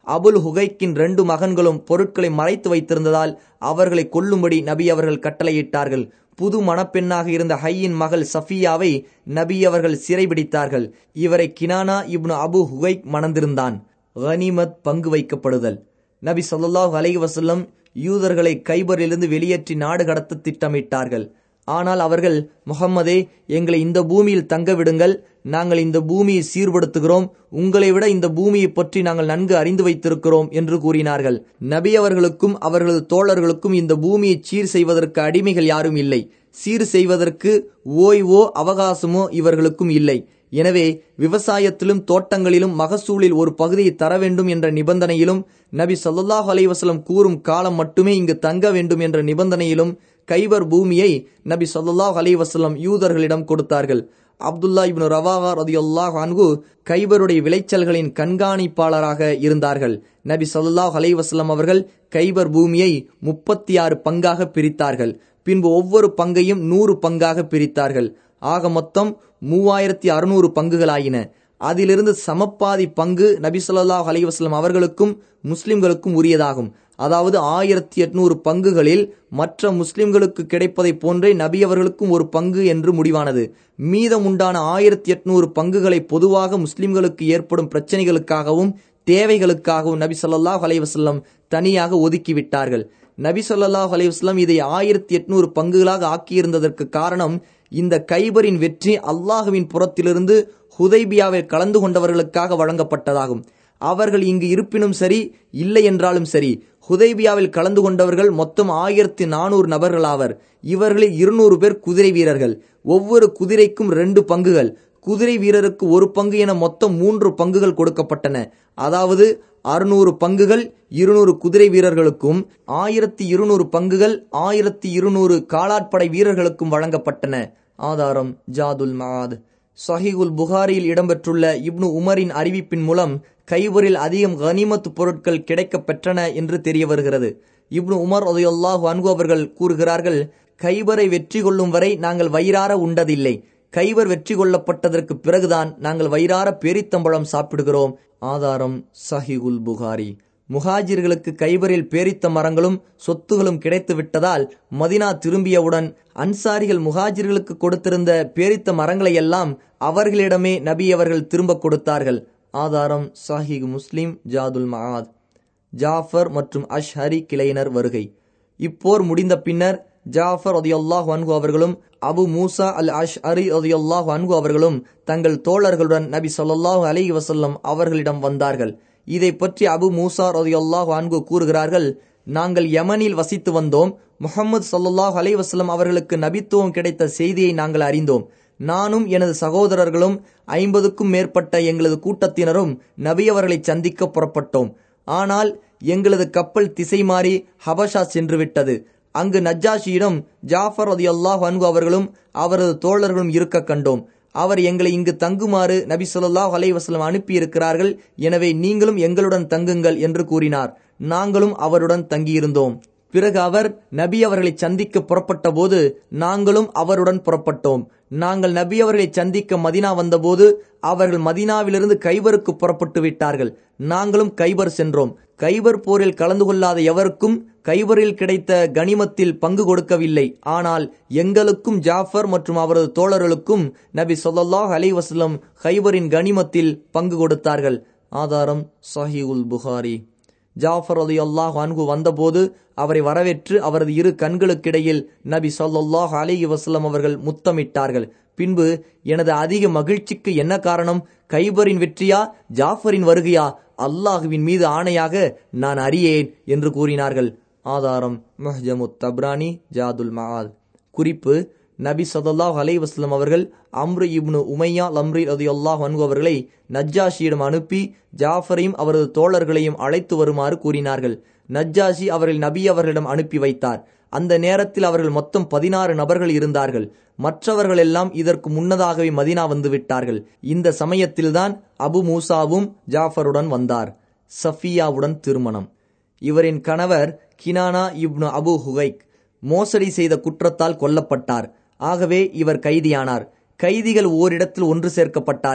அபுல் ஹுகைக்கின் 2 மகன்களும் பொருட்களை மறைத்து வைத்திருந்ததால் அவர்களை கொல்லும்படி நபி அவர்கள் கட்டளையிட்டார்கள். புது மணப்பெண்ணாக இருந்த ஹையின் மகள் சஃபியாவை நபி அவர்கள் சிறைபிடித்தார்கள். இவரை கினானா இப்னு அபு ஹுகைக் மணந்திருந்தான். கனிமத் பங்கு வைக்கப்படுதல். நபி ஸல்லல்லாஹு அலைஹி வஸல்லம் யூதர்களை கைபரிலிருந்து வெளியேற்றி நாடு கடத்த திட்டமிட்டார்கள். ஆனால் அவர்கள், முஹம்மதே, எங்களை இந்த பூமியில் தங்க விடுங்கள், நாங்கள் இந்த பூமியை சீர்படுத்துகிறோம், உங்களை விட இந்த பூமியை பற்றி நாங்கள் நன்கு அறிந்து வைத்திருக்கிறோம் என்று கூறினார்கள். நபி அவர்களுக்கும் அவர்களது தோழர்களுக்கும் இந்த பூமியை சீர் செய்வதற்கு அடிமைகள் யாரும் இல்லை. சீர் செய்வதற்கு ஓய்வோ அவகாசமோ இவர்களுக்கும் இல்லை. எனவே விவசாயத்திலும் தோட்டங்களிலும் மகசூலில் ஒரு பகுதியை தர வேண்டும் என்ற நிபந்தனையிலும், நபி ஸல்லல்லாஹு அலைஹி வஸல்லம் கூறும் காலம் மட்டுமே இங்கு தங்க வேண்டும் என்ற நிபந்தனையிலும் கைபர் பூமியை நபி ஸல்லல்லாஹு அலைஹி வஸல்லம் யூதர்களிடம் கொடுத்தார்கள். அப்துல்லா இப்னு ரவாஹா ரலியல்லாஹு அன்ஹு கைபருடைய விளைச்சல்களின் கண்காணிப்பாளராக இருந்தார்கள். நபி ஸல்லல்லாஹு அலைஹி வஸல்லம் அவர்கள் கைபர் பூமியை 36 பங்காக பிரித்தார்கள். பின்பு ஒவ்வொரு பங்கையும் 100 பங்காக பிரித்தார்கள். ஆக மொத்தம் 3600 பங்குகளாயின. அதிலிருந்து சமப்பாதி பங்கு நபி ஸல்லல்லாஹு அலைஹி வஸல்லம் அவர்களுக்கும் முஸ்லிம்களுக்கும் உரியதாகும். அதாவது 1800 பங்குகளில் மற்ற முஸ்லிம்களுக்கு கிடைப்பதை போன்றே நபி அவர்களுக்கும் ஒரு பங்கு என்று முடிவானது. மீதம் உண்டான 1800 பங்குகளை பொதுவாக முஸ்லிம்களுக்கு ஏற்படும் பிரச்சனைகளுக்காகவும் தேவைகளுக்காகவும் நபி ஸல்லல்லாஹு அலைஹி வஸல்லம் தனியாக ஒதுக்கிவிட்டார்கள். நபி ஸல்லல்லாஹு அலைஹி வஸல்லம் இதை 1800 பங்குகளாக ஆக்கியிருந்ததற்கு காரணம், இந்த கைபரின் வெற்றி அல்லாஹுவின் புறத்திலிருந்து ஹுதைபியாவில் கலந்து கொண்டவர்களுக்காக வழங்கப்பட்டதாகும். அவர்கள் இங்கு இருப்பினும் சரி, இல்லை என்றாலும் சரி, ஹுதைபியாவில் கலந்து கொண்டவர்கள் மொத்தம் 1400 நபர்களாவர். இவர்களில் 200 பேர் குதிரை வீரர்கள். ஒவ்வொரு குதிரைக்கும் 2 பங்குகள், குதிரை வீரருக்கு 1 பங்கு என மொத்தம் 3 பங்குகள் கொடுக்கப்பட்டன. அதாவது 600 பங்குகள் 200 குதிரை வீரர்களுக்கும் 1200 பங்குகள் 1200 காலாட்படை வீரர்களுக்கும் வழங்கப்பட்டன. ஆதாரம் ஜாதுல் மஆத். சஹீஹுல் புகாரியில் இடம்பெற்றுள்ள இப்னு உமரின் அறிவிப்பின் மூலம் கைபரில் அதிகம் கனிமத் பொருட்கள் கிடைக்கப் பெற்றன என்று தெரிய வருகிறது. இப்னு உமர் ரலியல்லாஹு அன்ஹு அவர்கள் கூறுகிறார்கள், கைபரை வெற்றி கொள்ளும் வரை நாங்கள் வயிறார உண்டதில்லை. கைபர் வெற்றி கொள்ளப்பட்டதற்கு பிறகுதான் நாங்கள் வயிறார பேரித்தம்பழம் சாப்பிடுகிறோம். ஆதாரம் சஹீஹுல் புகாரி. முஹாஜிர்களுக்கு கைபரில் பேரித்த மரங்களும் சொத்துகளும் கிடைத்து விட்டதால் மதினா திரும்பியவுடன் அன்சாரிகள் முஹாஜிர்களுக்கு கொடுத்திருந்த பேரித்த மரங்களை எல்லாம் அவர்களிடமே நபி அவர்கள் திரும்ப கொடுத்தார்கள். ஆதாரம் சஹீஹ் முஸ்லிம் ஜாதுல் மஆத். ஜாஃபர் மற்றும் அஷ்ஹரி கிளையினர் வருகை. இப்போர் முடிந்த பின்னர் ஜாஃபர் ரலியல்லாஹு அன்ஹு அவர்களும் அபு மூசா அல் அஷ்அரி ரலியல்லாஹு அன்ஹு அவர்களும் தங்கள் தோழர்களுடன் நபி ஸல்லல்லாஹு அலைஹி வஸல்லம் அவர்களிடம் வந்தார்கள். இதை பற்றி அபு மூசா ரலியல்லாஹு அன்ஹு கூறுகிறார்கள், நாங்கள் யமனில் வசித்து வந்தோம். முஹம்மது ஸல்லல்லாஹு அலைஹி வஸல்லம் அவர்களுக்கு நபித்துவம் கிடைத்த செய்தியை நாங்கள் அறிந்தோம். நானும் எனது சகோதரர்களும் 50க்கும் மேற்பட்ட எங்களது கூட்டத்தினரும் நபி அவர்களை சந்திக்க புறப்பட்டோம். ஆனால் எங்களது கப்பல் திசை மாறி ஹபஷா சென்று விட்டது. அங்கு நஜ்ஜாஷியிடம் ஜாஃபர் ரலியல்லாஹு அன்ஹு அவர்களும் அவரது தோழர்களும் இருக்க கண்டோம். அவர் எங்களை இங்கு தங்குமாறு நபி ஸல்லல்லாஹு அலைஹி வஸல்லம் அனுப்பியிருக்கிறார்கள். எனவே நீங்களும் எங்களுடன் தங்குங்கள் என்று கூறினார். நாங்களும் அவருடன் தங்கியிருந்தோம். பிறகு அவர் நபி அவர்களை சந்திக்க புறப்பட்ட போது நாங்களும் அவருடன் புறப்பட்டோம். நாங்கள் நபி அவர்களை சந்திக்க மதினா வந்தபோது அவர்கள் மதினாவிலிருந்து கைபருக்கு புறப்பட்டு விட்டார்கள். நாங்களும் கைபர் சென்றோம். கைபர் போரில் கலந்து கொள்ளாத எவருக்கும் கைபரில் கிடைத்த கனிமத்தில் பங்கு கொடுக்கவில்லை. ஆனால் எங்களுக்கும் ஜாஃபர் மற்றும் அவரது தோழர்களுக்கும் நபி ஸல்லல்லாஹு அலைஹி வஸல்லம் கைபரின் கனிமத்தில் பங்கு கொடுத்தார்கள். ஆதாரம் சஹீஹுல் புகாரி. ஜாஃபர் ரலியல்லாஹு அன்ஹு வந்தபோது அவரை வரவேற்று அவரது 2 கண்களுக்கிடையில் நபி ஸல்லல்லாஹு அலைஹி வஸல்லம் அவர்கள் முத்தமிட்டார்கள். பின்பு, எனது அதிக மகிழ்ச்சிக்கு என்ன காரணம்? கைபரின் வெற்றியா, ஜாஃபரின் வருகையா? அல்லாஹுவின் மீது ஆணையாக நான் அறியேன் என்று கூறினார்கள். ஆதாரம் முஹ்ஜமுத் தப்ரானி ஜாதுல் மஆத். குறிப்பு: நபி ஸல்லல்லாஹு அலைஹி வஸல்லம் அவர்கள் அம்ரு இப்னு உமையா லம்ரி ரலியல்லாஹு அன்ஹு அவர்களை நஜ்ஜாஷியிடம் அனுப்பி ஜாஃபரையும் அவரது தோழர்களையும் அழைத்து வருமாறு கூறினார்கள். நஜ்ஜாஷி அவர்கள் நபி அவர்களிடம் அனுப்பி வைத்தார். அந்த நேரத்தில் அவர்கள் மொத்தம் 16 நபர்கள் இருந்தார்கள். மற்றவர்கள் எல்லாம் இதற்கு முன்னதாகவே மதினா வந்து விட்டார்கள். இந்த சமயத்தில்தான் அபு மூசாவும் ஜாஃபருடன் வந்தார். சஃபியாவுடன் திருமணம். இவரின் கணவர் கினானா இப்னு அபு ஹுகைக் மோசடி செய்த குற்றத்தால் கொல்லப்பட்டார். ஆகவே இவர் கைதியானார். கைதிகள் ஓரிடத்தில் ஒன்று சேர்க்கப்பட்டார்கள்.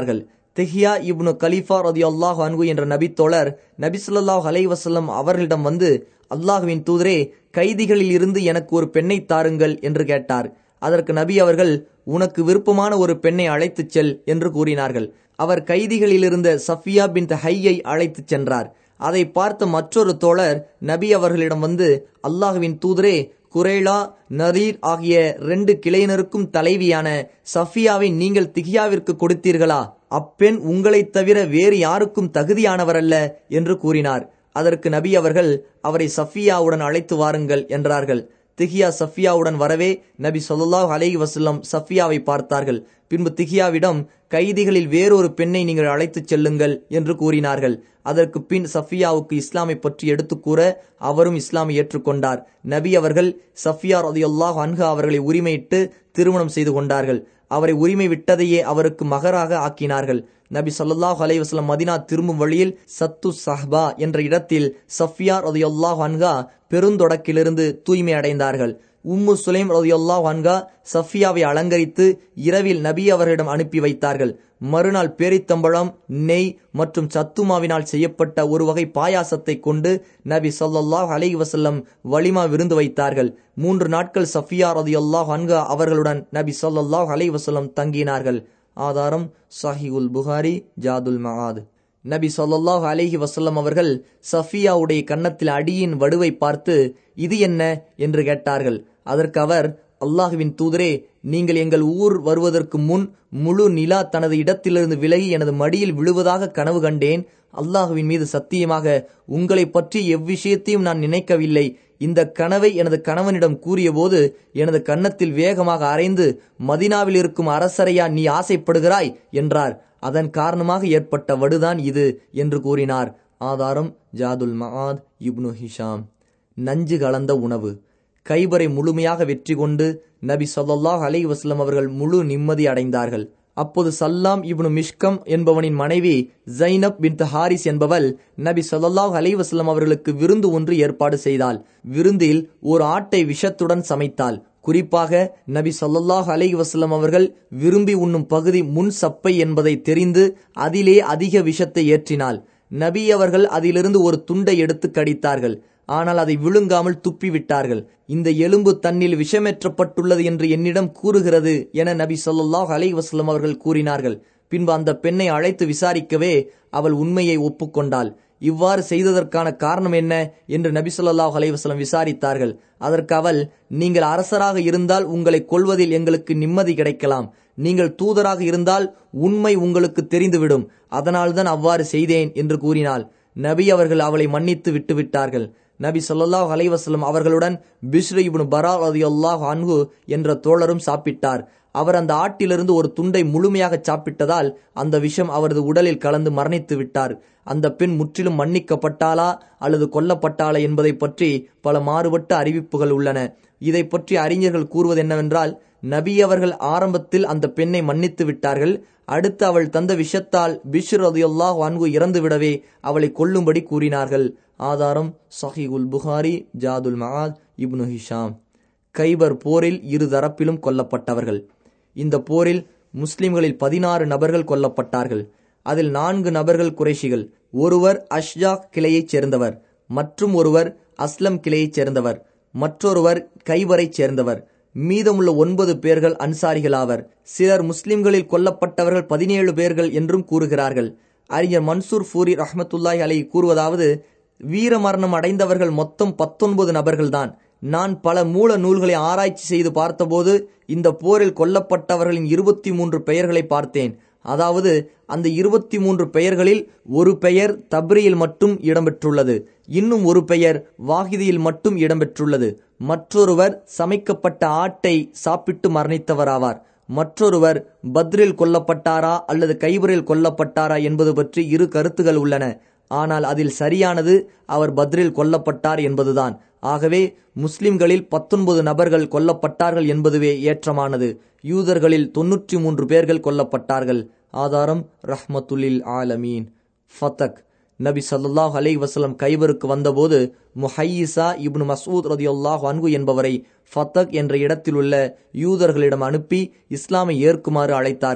திஹ்யா இப்னு கலீஃபா ரலியல்லாஹு அன்ஹு என்ற நபித்தோழர் நபி ஸல்லல்லாஹு அலைஹி வஸல்லம் அவர்களிடம் வந்து, அல்லாஹ்வின் தூதரே, கைதிகளில் இருந்து எனக்கு ஒரு பெண்ணை தாருங்கள் என்று கேட்டார். அதற்கு நபி அவர்கள், உனக்கு விருப்பமான ஒரு பெண்ணை அழைத்துச் செல் என்று கூறினார்கள். அவர் கைதிகளில் இருந்த சஃபியா பின்த் ஹையை அழைத்துச் சென்றார். அதை பார்த்த மற்றொரு தோழர் நபி அவர்களிடம் வந்து, அல்லாஹ்வின் தூதரே, குரேலா, நரீர் ஆகிய 2 கிளையினருக்கும் தலைவியான சஃபியாவை நீங்கள் திஹ்யாவிற்கு கொடுத்தீர்களா? அப்பெண் உங்களைத் தவிர வேறு யாருக்கும் தகுதியானவரல்ல என்று கூறினார். அதற்கு நபி அவர்கள், அவரை சஃபியாவுடன் அழைத்து வாருங்கள் என்றார்கள். திஹ்யா சஃபியாவுடன் வரவே நபி ஸல்லல்லாஹு அலைஹி வஸல்லம் சஃபியாவை பார்த்தார்கள். பின்பு திஹ்யாவிடம், கைதிகளில் வேறொரு பெண்ணை நீங்கள் அழைத்துச் செல்லுங்கள் என்று கூறினார்கள். அதற்கு பின் சஃபியாவுக்கு இஸ்லாமை பற்றி எடுத்து கூற அவரும் இஸ்லாமை ஏற்றுக்கொண்டார். நபி அவர்கள் சஃபியா ரலியல்லாஹு அன்ஹா அவர்களை உரிமையிட்டு திருமணம் செய்து கொண்டார்கள். அவரை உரிமை விட்டதையே அவருக்கு மகராக ஆக்கினார்கள். நபி ஸல்லல்லாஹு அலைஹி வஸல்லம் மதீனா திரும்பும் வழியில் சத்து சஹ்பா என்ற இடத்தில் சஃபியா ரலியல்லாஹு அன்ஹா பெருந்தொடக்கிலிருந்து தூய்மை அடைந்தார்கள். உம்மு சுலைம் ரலியல்லாஹு அன்ஹா சஃபியாவை அலங்கரித்து இரவில் நபி அவர்களிடம் அனுப்பி வைத்தார்கள். மறுநாள் பேரித்தம்பழம், நெய் மற்றும் சத்துமாவினால் செய்யப்பட்ட ஒரு வகை பாயாசத்தை கொண்டு நபி ஸல்லல்லாஹு அலைஹி வஸல்லம் வலிமா விருந்து வைத்தார்கள். 3 நாட்கள் சஃபியா ரலியல்லாஹு அன்ஹா அவர்களுடன் நபி ஸல்லல்லாஹு அலைஹி வஸல்லம் தங்கினார்கள். ஆதாரம் ஸஹீஹுல் புகாரி, ஜாதுல் மஆத். நபி ஸல்லல்லாஹு அலைஹி வஸல்லம் அவர்கள் சஃபியாவுடைய கன்னத்தில் அடியின் வடுவை பார்த்து, இது என்ன என்று கேட்டார்கள். அதற்கு அவர், அல்லாஹ்வின் தூதரே, நீங்கள் எங்கள் ஊர் வருவதற்கு முன் முழு நிலா தனது இடத்திலிருந்து விலகி எனது மடியில் விழுவதாக கனவு கண்டேன். அல்லாஹ்வின் மீது சத்தியமாக உங்களை பற்றி எவ்விஷயத்தையும் நான் நினைக்கவில்லை. இந்த கனவை எனது கணவனிடம் கூறிய போது எனது கன்னத்தில் வேகமாக அரைந்து, மதீனாவில் இருக்கும் அரசரையா நீ ஆசைப்படுகிறாய் என்றார். அதன் காரணமாக ஏற்பட்ட வடுதான் இது என்று கூறினார். ஆதாரம் ஜாதுல் மஆத், இப்னு ஹிஷாம். நஞ்சு கலந்த உணவு. கைபரை முழுமையாக வெற்றி கொண்டு நபி ஸல்லல்லாஹு அலைஹி வஸல்லம் அவர்கள் முழு நிம்மதி அடைந்தார்கள். அப்போது சல்லாம் இப்னு மிஷ்கம் என்பவனின் மனைவி ஜைனப் பின்த் ஹாரிஸ் என்பவள் நபி ஸல்லல்லாஹு அலைஹி வஸல்லம் அவர்களுக்கு விருந்து ஒன்று ஏற்பாடு செய்தாள். விருந்தில் ஒரு ஆட்டை விஷத்துடன் சமைத்தாள். குறிப்பாக நபி ஸல்லல்லாஹு அலைஹி வஸல்லம் அவர்கள் விரும்பி உண்ணும் பகுதி முன் சப்பை என்பதை தெரிந்து அதிலே அதிக விஷத்தை ஏற்றினாள். நபி அவர்கள் அதிலிருந்து ஒரு துண்டை எடுத்து கடித்தார்கள். ஆனால் அதை விழுங்காமல் துப்பிவிட்டார்கள். இந்த எலும்பு தன்னில் விஷமேற்றப்பட்டுள்ளது என்று என்னிடம் கூறுகிறது என நபி ஸல்லல்லாஹு அலைஹி வஸல்லம் அவர்கள் கூறினார்கள். பின்பு அந்த பெண்ணை அழைத்து விசாரிக்கவே அவள் உண்மையை ஒப்புக்கொண்டாள். இவ்வாறு செய்ததற்கான காரணம் என்ன என்று நபி ஸல்லல்லாஹு அலைஹி வஸல்லம் விசாரித்தார்கள். அதற்கு அவள், நீங்கள் அரசராக இருந்தால் உங்களை கொல்வதில் எங்களுக்கு நிம்மதி கிடைக்கலாம். நீங்கள் தூதராக இருந்தால் உண்மை உங்களுக்கு தெரிந்துவிடும். அதனால்தான் அவ்வாறு செய்தேன் என்று கூறினாள். நபி அவர்கள் அவளை மன்னித்து விட்டுவிட்டார்கள். நபி ஸல்லல்லாஹு அலைஹி வஸல்லம் அவர்களுடன் பிஷ்ர் இப்னு பரா ரலியல்லாஹு அன்ஹு என்ற தோழரும் சாப்பிட்டார். அவர் அந்த ஆட்டிலிருந்து ஒரு துண்டை முழுமையாக சாப்பிட்டதால் அந்த விஷம் அவரது உடலில் கலந்து மரணித்து விட்டார். அந்த பெண் முற்றிலும் மன்னிக்கப்பட்டாளா அல்லது கொல்லப்பட்டாளா என்பதை பற்றி பல மாறுபட்ட அறிவிப்புகள் உள்ளன. இதை பற்றி அறிஞர்கள் கூறுவது என்னவென்றால், நபி அவர்கள் ஆரம்பத்தில் அந்த பெண்ணை மன்னித்து விட்டார்கள். அடுத்து அவள் தந்த விஷத்தால் பிஷ்ர் ரலியல்லாஹு அன்ஹு இறந்துவிடவே அவளை கொல்லும்படி கூறினார்கள். ஆதாரம் Sahihul Bukhari, Zadul Maad, Ibn Hisham. Khaybar போரில் இரு தரப்பிலும் கொல்லப்பட்டவர்கள். இந்த போரில் முஸ்லிம்களில் 16 நபர்கள் கொல்லப்பட்டார்கள். அதில் 4 நபர்கள் குறைஷிகள். ஒருவர் அஷ்ஜா கிளையைச் சேர்ந்தவர், மற்றும் ஒருவர் அஸ்லம் கிளையைச் சேர்ந்தவர், மற்றொருவர் கைபரைச் சேர்ந்தவர். மீதமுள்ள 9 பேர்கள் அன்சாரிகள் ஆவர். சிலர் முஸ்லிம்களில் கொல்லப்பட்டவர்கள் 17 பேர்கள் என்றும் கூறுகிறார்கள். அறிஞர் மன்சூர் ஃபூரி ரஹ்மத்துல்லாஹி அலைஹி கூறுவதாவது, வீரமரணம் அடைந்தவர்கள் மொத்தம் 19 நபர்கள்தான். நான் பல மூல நூல்களை ஆராய்ச்சி செய்து பார்த்தபோது இந்த போரில் கொல்லப்பட்டவர்களின் 23 பெயர்களை பார்த்தேன். அதாவது அந்த 23 பெயர்களில் ஒரு பெயர் தப்ரியில் மட்டும் இடம்பெற்றுள்ளது, இன்னும் ஒரு பெயர் வாகிதியில் மட்டும் இடம்பெற்றுள்ளது. மற்றொருவர் சமைக்கப்பட்ட ஆட்டை சாப்பிட்டு மரணித்தவராவார். மற்றொருவர் பத்ரில் கொல்லப்பட்டாரா அல்லது கைபரில் கொல்லப்பட்டாரா என்பது பற்றி 2 கருத்துகள் உள்ளன. ஆனால் அதில் சரியானது அவர் பத்ரில் கொல்லப்பட்டார் என்பதுதான். ஆகவே முஸ்லிம்களில் 19 நபர்கள் கொல்லப்பட்டார்கள் என்பதுவே ஏற்றமானது. யூதர்களில் 93 பேர்கள் கொல்லப்பட்டார்கள். ஆதாரம் ரஹ்மத்துல்லில் ஆலமீன். ஃபதக். நபி ஸல்லல்லாஹு அலைஹி வஸல்லம் கைபருக்கு வந்தபோது முஹையிஸா இப்னு மஸ்ஊத் ரலியல்லாஹு அன்ஹு என்பவரை ஃபதக் என்ற இடத்தில் உள்ள யூதர்களிடம் அனுப்பி இஸ்லாமை ஏற்குமாறு அழைத்தார்கள்.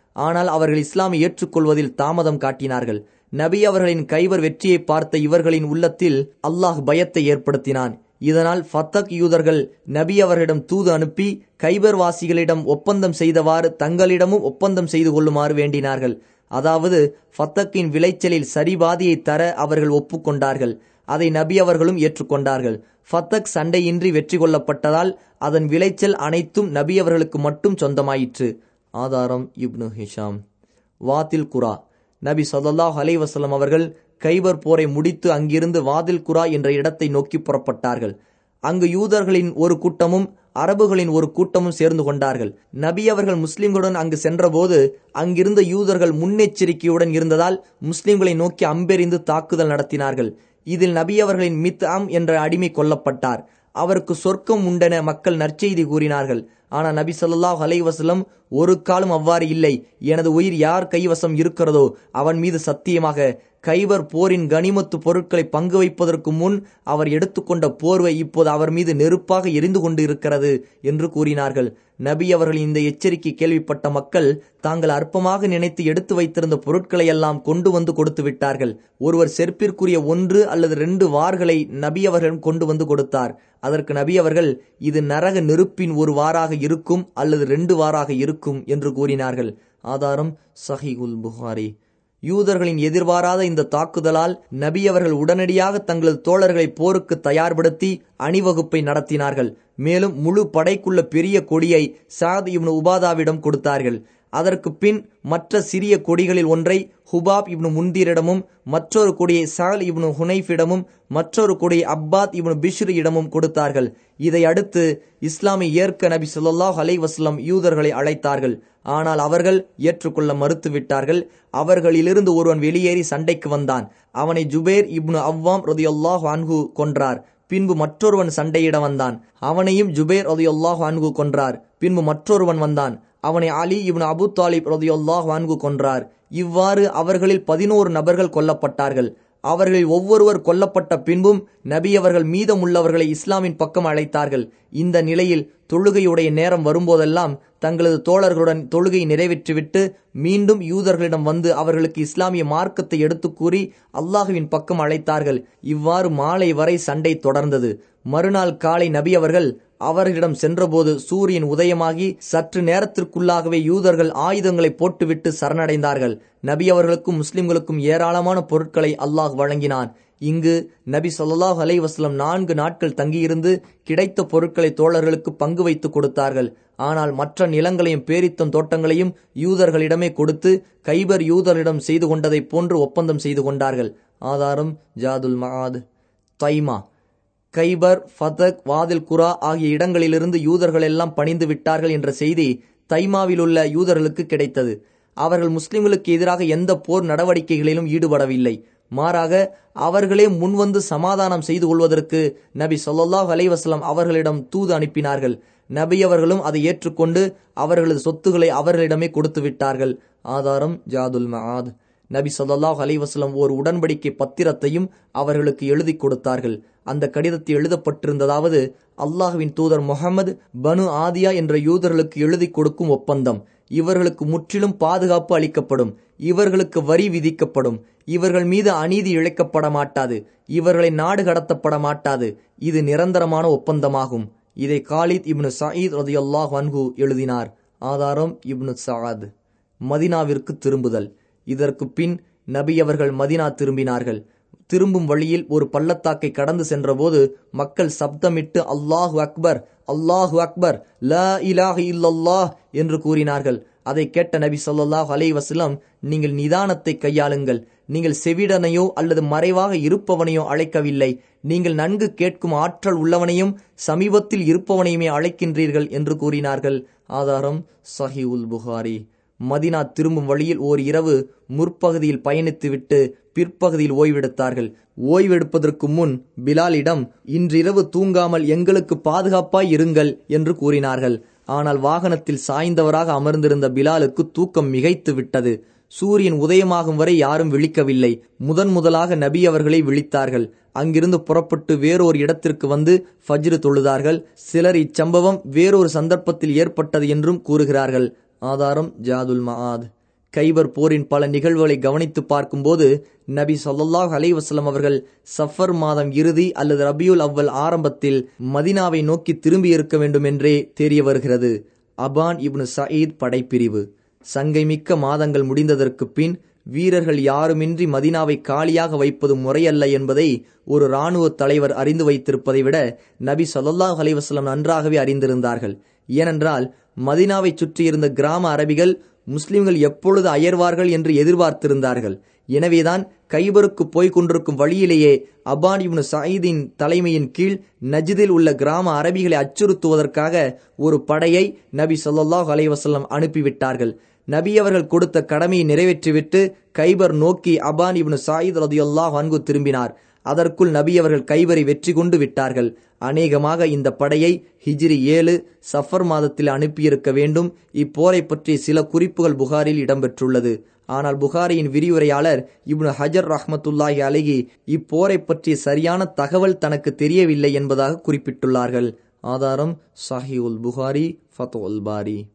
ஆனால் அவர்கள் இஸ்லாமை ஏற்றுக்கொள்வதில் தாமதம் காட்டினார்கள். நபி அவர்களின் கைபர் வெற்றியை பார்த்த இவர்களின் உள்ளத்தில் அல்லாஹ் பயத்தை ஏற்படுத்தினான். இதனால் ஃபத்தக் யூதர்கள் நபி அவர்களிடம் தூது அனுப்பி கைபர் வாசிகளிடம் ஒப்பந்தம் செய்தவாறு தங்களிடமும் ஒப்பந்தம் செய்து கொள்ளுமாறு வேண்டினார்கள். அதாவது ஃபத்தக்கின் விளைச்சலில் சரிபாதியை தர அவர்கள் ஒப்புக்கொண்டார்கள். அதை நபி அவர்களும் ஏற்றுக்கொண்டார்கள். ஃபத்தக் சண்டையின்றி வெற்றி கொள்ளப்பட்டதால் அதன் விளைச்சல் அனைத்தும் நபி அவர்களுக்கு மட்டும் சொந்தமாயிற்று. ஆதாரம் இப்னு ஹிஷாம். வாதில் குரா. நபி ஸல்லல்லாஹு அலைஹி வஸல்லம் அவர்கள் கைபர் போரை முடித்து அங்கிருந்து வாதில் குரா என்ற இடத்தை நோக்கி புறப்பட்டார்கள். அங்கு யூதர்களின் ஒரு கூட்டமும் அரபுகளின் ஒரு கூட்டமும் சேர்ந்து கொண்டார்கள். நபி அவர்கள் முஸ்லிம்களுடன் அங்கு சென்றபோது அங்கிருந்த யூதர்கள் முன்னெச்சரிக்கையுடன் இருந்ததால் முஸ்லிம்களை நோக்கி அம்பெறிந்து தாக்குதல் நடத்தினார்கள். இதில் நபி அவர்களின் மித்அம் என்ற அடிமை கொல்லப்பட்டார். அவருக்கு சொர்க்கம் உண்டென மக்கள் நற்செய்தி கூறினார்கள். ஆனால் நபி ஸல்லல்லாஹு அலைஹி வஸல்லம் ஒரு காலம் அவ்வாறு இல்லை, எனது உயிர் யார் கைவசம் இருக்கிறதோ அவன் மீது சத்தியமாக கைபர் போரின் கனிமத்து பொருட்களை பங்கு வைப்பதற்கு முன் அவர் எடுத்துக்கொண்ட போர்வை இப்போது அவர் மீது நெருப்பாக எரிந்து கொண்டு இருக்கிறது என்று கூறினார்கள். நபி அவர்கள் இந்த எச்சரிக்கை கேள்விப்பட்ட மக்கள் தாங்கள் அற்பமாக நினைத்து எடுத்து வைத்திருந்த பொருட்களை எல்லாம் கொண்டு வந்து கொடுத்து விட்டார்கள். ஒருவர் செருப்பிற்குரிய 1 அல்லது 2 வார்களை நபி அவர்கள் கொண்டு வந்து கொடுத்தார். அதற்கு நபி அவர்கள், இது நரக நெருப்பின் ஒரு வாராக இருக்கும் அல்லது 2 வாராக இருக்கும் என்று கூறினார்கள். ஆதாரம் சஹீஹுல் புகாரி. யூதர்களின் எதிர்பாராத இந்த தாக்குதலால் நபி அவர்கள் உடனடியாக தங்களது தோழர்களை போருக்கு தயார்படுத்தி அணிவகுப்பை நடத்தினார்கள். மேலும் முழு படைக்குள்ள பெரிய கொடியை சாத் இப்னு உபாதாவிடம் கொடுத்தார்கள். அதற்கு பின் மற்ற சிறிய கொடிகளில் ஒன்றை ஹுபாப் இப்னு முந்தீரிடமும் மற்றொரு கொடியை சால் இப்னு ஹுனைஃபிடமும் மற்றொரு கொடியை அப்பாத் இப்னு பிஷ்ர் இடமும் கொடுத்தார்கள். இதை அடுத்து இஸ்லாமை ஏற்க நபி ஸல்லல்லாஹு அலைஹி வஸல்லம் யூதர்களை அழைத்தார்கள். ஆனால் அவர்கள் ஏற்றுக்கொள்ள மறுத்துவிட்டார்கள். அவர்களிலிருந்து ஒருவன் வெளியேறி சண்டைக்கு வந்தான். அவனை ஜுபைர் இப்னு அவ்வாம் ரலியல்லாஹு அன்ஹு கொன்றார். பின்பு மற்றொருவன் சண்டையிட வந்தான். அவனையும் ஜுபைர் ரலியல்லாஹு அன்ஹு கொன்றார். பின்பு மற்றொருவன் வந்தான். அவனை அலி இப்னு அபு தாலிப் ரலியல்லாஹு அன்ஹு கொன்றார். இவ்வாறு அவர்களில் 11 நபர்கள் கொல்லப்பட்டார்கள். அவர்களில் ஒவ்வொருவர் கொல்லப்பட்ட பின்பும் நபி அவர்கள் மீதமுள்ளவர்களை இஸ்லாமின் பக்கம் அழைத்தார்கள். இந்த நிலையில் தொழுகையுடைய நேரம் வரும்போதெல்லாம் தங்களது தோழர்களுடன் தொழுகை நிறைவேற்றிவிட்டு மீண்டும் யூதர்களிடம் வந்து அவர்களுக்கு இஸ்லாமிய மார்க்கத்தை எடுத்து கூறி அல்லாஹுவின் பக்கம் அழைத்தார்கள். இவ்வாறு மாலை வரை சண்டை தொடர்ந்தது. மறுநாள் காலை நபி அவர்கள் அவர்களிடம் சென்றபோது சூரியன் உதயமாகி சற்று நேரத்திற்குள்ளாகவே யூதர்கள் ஆயுதங்களை போட்டுவிட்டு சரணடைந்தார்கள். நபி அவர்களுக்கும் முஸ்லிம்களுக்கும் ஏராளமான பொருட்களை அல்லாஹ் வழங்கினான். இங்கு நபி ஸல்லல்லாஹு அலைஹி வஸல்லம் 4 நாட்கள் தங்கியிருந்து கிடைத்த பொருட்களை தோழர்களுக்கு பங்கு வைத்து கொடுத்தார்கள். ஆனால் மற்ற நிலங்களையும் பேரித்தம் தோட்டங்களையும் யூதர்களிடமே கொடுத்து கைபர் யூதர்களிடம் செய்து கொண்டதை போன்று ஒப்பந்தம் செய்து கொண்டார்கள். ஆதாரம் ஜாதுல் மஆத். தைமா. கைபர், ஃபதக், வாதில் குரா ஆகிய இடங்களிலிருந்து யூதர்கள் எல்லாம் பணிந்து விட்டார்கள் என்ற செய்தி தைமாவில் உள்ள யூதர்களுக்கு கிடைத்தது. அவர்கள் முஸ்லிம்களுக்கு எதிராக எந்த போர் நடவடிக்கைகளிலும் ஈடுபடவில்லை. மாறாக அவர்களே முன்வந்து சமாதானம் செய்து கொள்வதற்கு நபி ஸல்லல்லாஹு அலைஹி வஸல்லம் அவர்களிடம் தூது அனுப்பினார்கள். நபி அவர்களும் அதை ஏற்றுக்கொண்டு அவர்களது சொத்துக்களை அவர்களிடமே கொடுத்து விட்டார்கள். ஆதாரம் ஜாதுல் மஆத். நபி ஸல்லல்லாஹு அலைஹி வஸல்லம் ஒரு உடன்படிக்கை பத்திரத்தையும் அவர்களுக்கு எழுதி கொடுத்தார்கள். அந்த கடிதத்தில் எழுதப்பட்டிருந்ததாவது, அல்லாஹ்வின் தூதர் முஹம்மது பனு ஆதியா என்ற யூதர்களுக்கு எழுதி கொடுக்கும் ஒப்பந்தம். இவர்களுக்கு முற்றிலும் பாதுகாப்பு அளிக்கப்படும். இவர்களுக்கு வரி விதிக்கப்படும். இவர்கள் மீது அநீதி இழைக்கப்பட மாட்டாது. இவர்களை நாடு கடத்தப்பட மாட்டாது. இது நிரந்தரமான ஒப்பந்தமாகும். இதை காலித் இப்னு சயீத் ரலியல்லாஹு அன்ஹு எழுதினார். ஆதாரம் இப்னு சஅத். மதினாவிற்கு திரும்புதல். இதற்கு பின் நபி அவர்கள் மதினா திரும்பினார்கள். திரும்பும் வழியில் ஒரு பள்ளத்தாக்கை கடந்து சென்றபோது மக்கள் சப்தமிட்டு அல்லாஹு அக்பர், அல்லாஹு அக்பர், லா இலாஹ இல்லல்லாஹ் என்று கூறினார்கள். அதை கேட்ட நபி ஸல்லல்லாஹு அலைஹி வஸல்லம், நீங்கள் நிதானத்தை கையாளுங்கள். நீங்கள் செவிடனையோ அல்லது மறைவாக இருப்பவனையோ அழைக்கவில்லை. நீங்கள் நன்கு கேட்கும் ஆற்றல் உள்ளவனையும் சமீபத்தில் இருப்பவனையுமே அழைக்கின்றீர்கள் என்று கூறினார்கள். ஆதாரம் சஹீஹுல் புகாரி. மதினா திரும்பும் வழியில் ஓர் இரவு முற்பகுதியில் பயணித்துவிட்டு பிற்பகுதியில் ஓய்வெடுத்தார்கள். ஓய்வெடுப்பதற்கு முன் பிலாலிடம், இன்றிரவு தூங்காமல் எங்களுக்கு பாதுகாப்பாய் இருங்கள் என்று கூறினார்கள். ஆனால் வாகனத்தில் சாய்ந்தவராக அமர்ந்திருந்த பிலாலுக்கு தூக்கம் மிகைத்து விட்டது. சூரியன் உதயமாகும் வரை யாரும் விழிக்கவில்லை. முதலாக நபி அவர்களை விழித்தார்கள். அங்கிருந்து புறப்பட்டு வேறொரு இடத்திற்கு வந்து ஃபஜ்ர் தொழுதார்கள். சிலர் இச்சம்பவம் வேறொரு சந்தர்ப்பத்தில் ஏற்பட்டது என்றும் கூறுகிறார்கள். ஆதாரம் ஜாதுல் மஆத். கைபர் போரின் பல நிகழ்வுகளை கவனித்து பார்க்கும்போது நபி ஸல்லல்லாஹு அலைஹி வஸல்லம் அவர்கள் சஃபர் மாதம் இறுதி அல்லது ரபியுல் அவ்வல் ஆரம்பத்தில் மதீனாவை நோக்கி திரும்பி இருக்க வேண்டும் என்றே தெரிய வருகிறது. அபான் இப்னு சயீத் படைப்பிரிவு. சங்கை மிக்க மாதங்கள் முடிந்ததற்கு பின் வீரர்கள் யாருமின்றி மதீனாவை காலியாக வைப்பது முறையல்ல என்பதை ஒரு இராணுவ தலைவர் அறிந்து வைத்திருப்பதை விட நபி ஸல்லல்லாஹு அலைஹி வஸல்லம் நன்றாகவே அறிந்திருந்தார்கள். ஏனென்றால் மதீனாவை சுற்றியிருந்த கிராம அரபிகள் முஸ்லிம்கள் எப்பொழுது அயர்வார்கள் என்று எதிர்பார்த்திருந்தார்கள். எனவேதான் கைபருக்கு போய்க் கொண்டிருக்கும் வழியிலேயே அபான் இப்னு சயீதின் தலைமையின் கீழ் நஜ்தில் உள்ள கிராம அரபிகளை அச்சுறுத்துவதற்காக ஒரு படையை நபி ஸல்லல்லாஹு அலைஹி வஸல்லம் அனுப்பிவிட்டார்கள். நபி அவர்கள் கொடுத்த கடமையை நிறைவேற்றிவிட்டு கைபர் நோக்கி அபான் இப்னு சயீத் ரலியல்லாஹு அன்ஹு திரும்பினார். அதற்குள் நபி அவர்கள் கைபரை வெற்றி கொண்டு விட்டார்கள். அநேகமாக இந்த படையை ஹிஜ்ரி 7 சஃபர் மாதத்தில் அனுப்பியிருக்க வேண்டும். இப்போரை பற்றிய சில குறிப்புகள் புகாரில் இடம்பெற்றுள்ளது. ஆனால் புகாரியின் விரிவுரையாளர் இப்னு ஹஜர் ரஹ்மத்துல்லாஹி அலைஹி இப்போரை பற்றிய சரியான தகவல் தனக்கு தெரியவில்லை என்பதாக குறிப்பிட்டுள்ளார்கள். ஆதாரம் சஹீஹுல் புகாரி, ஃபத்ஹுல் பாரி.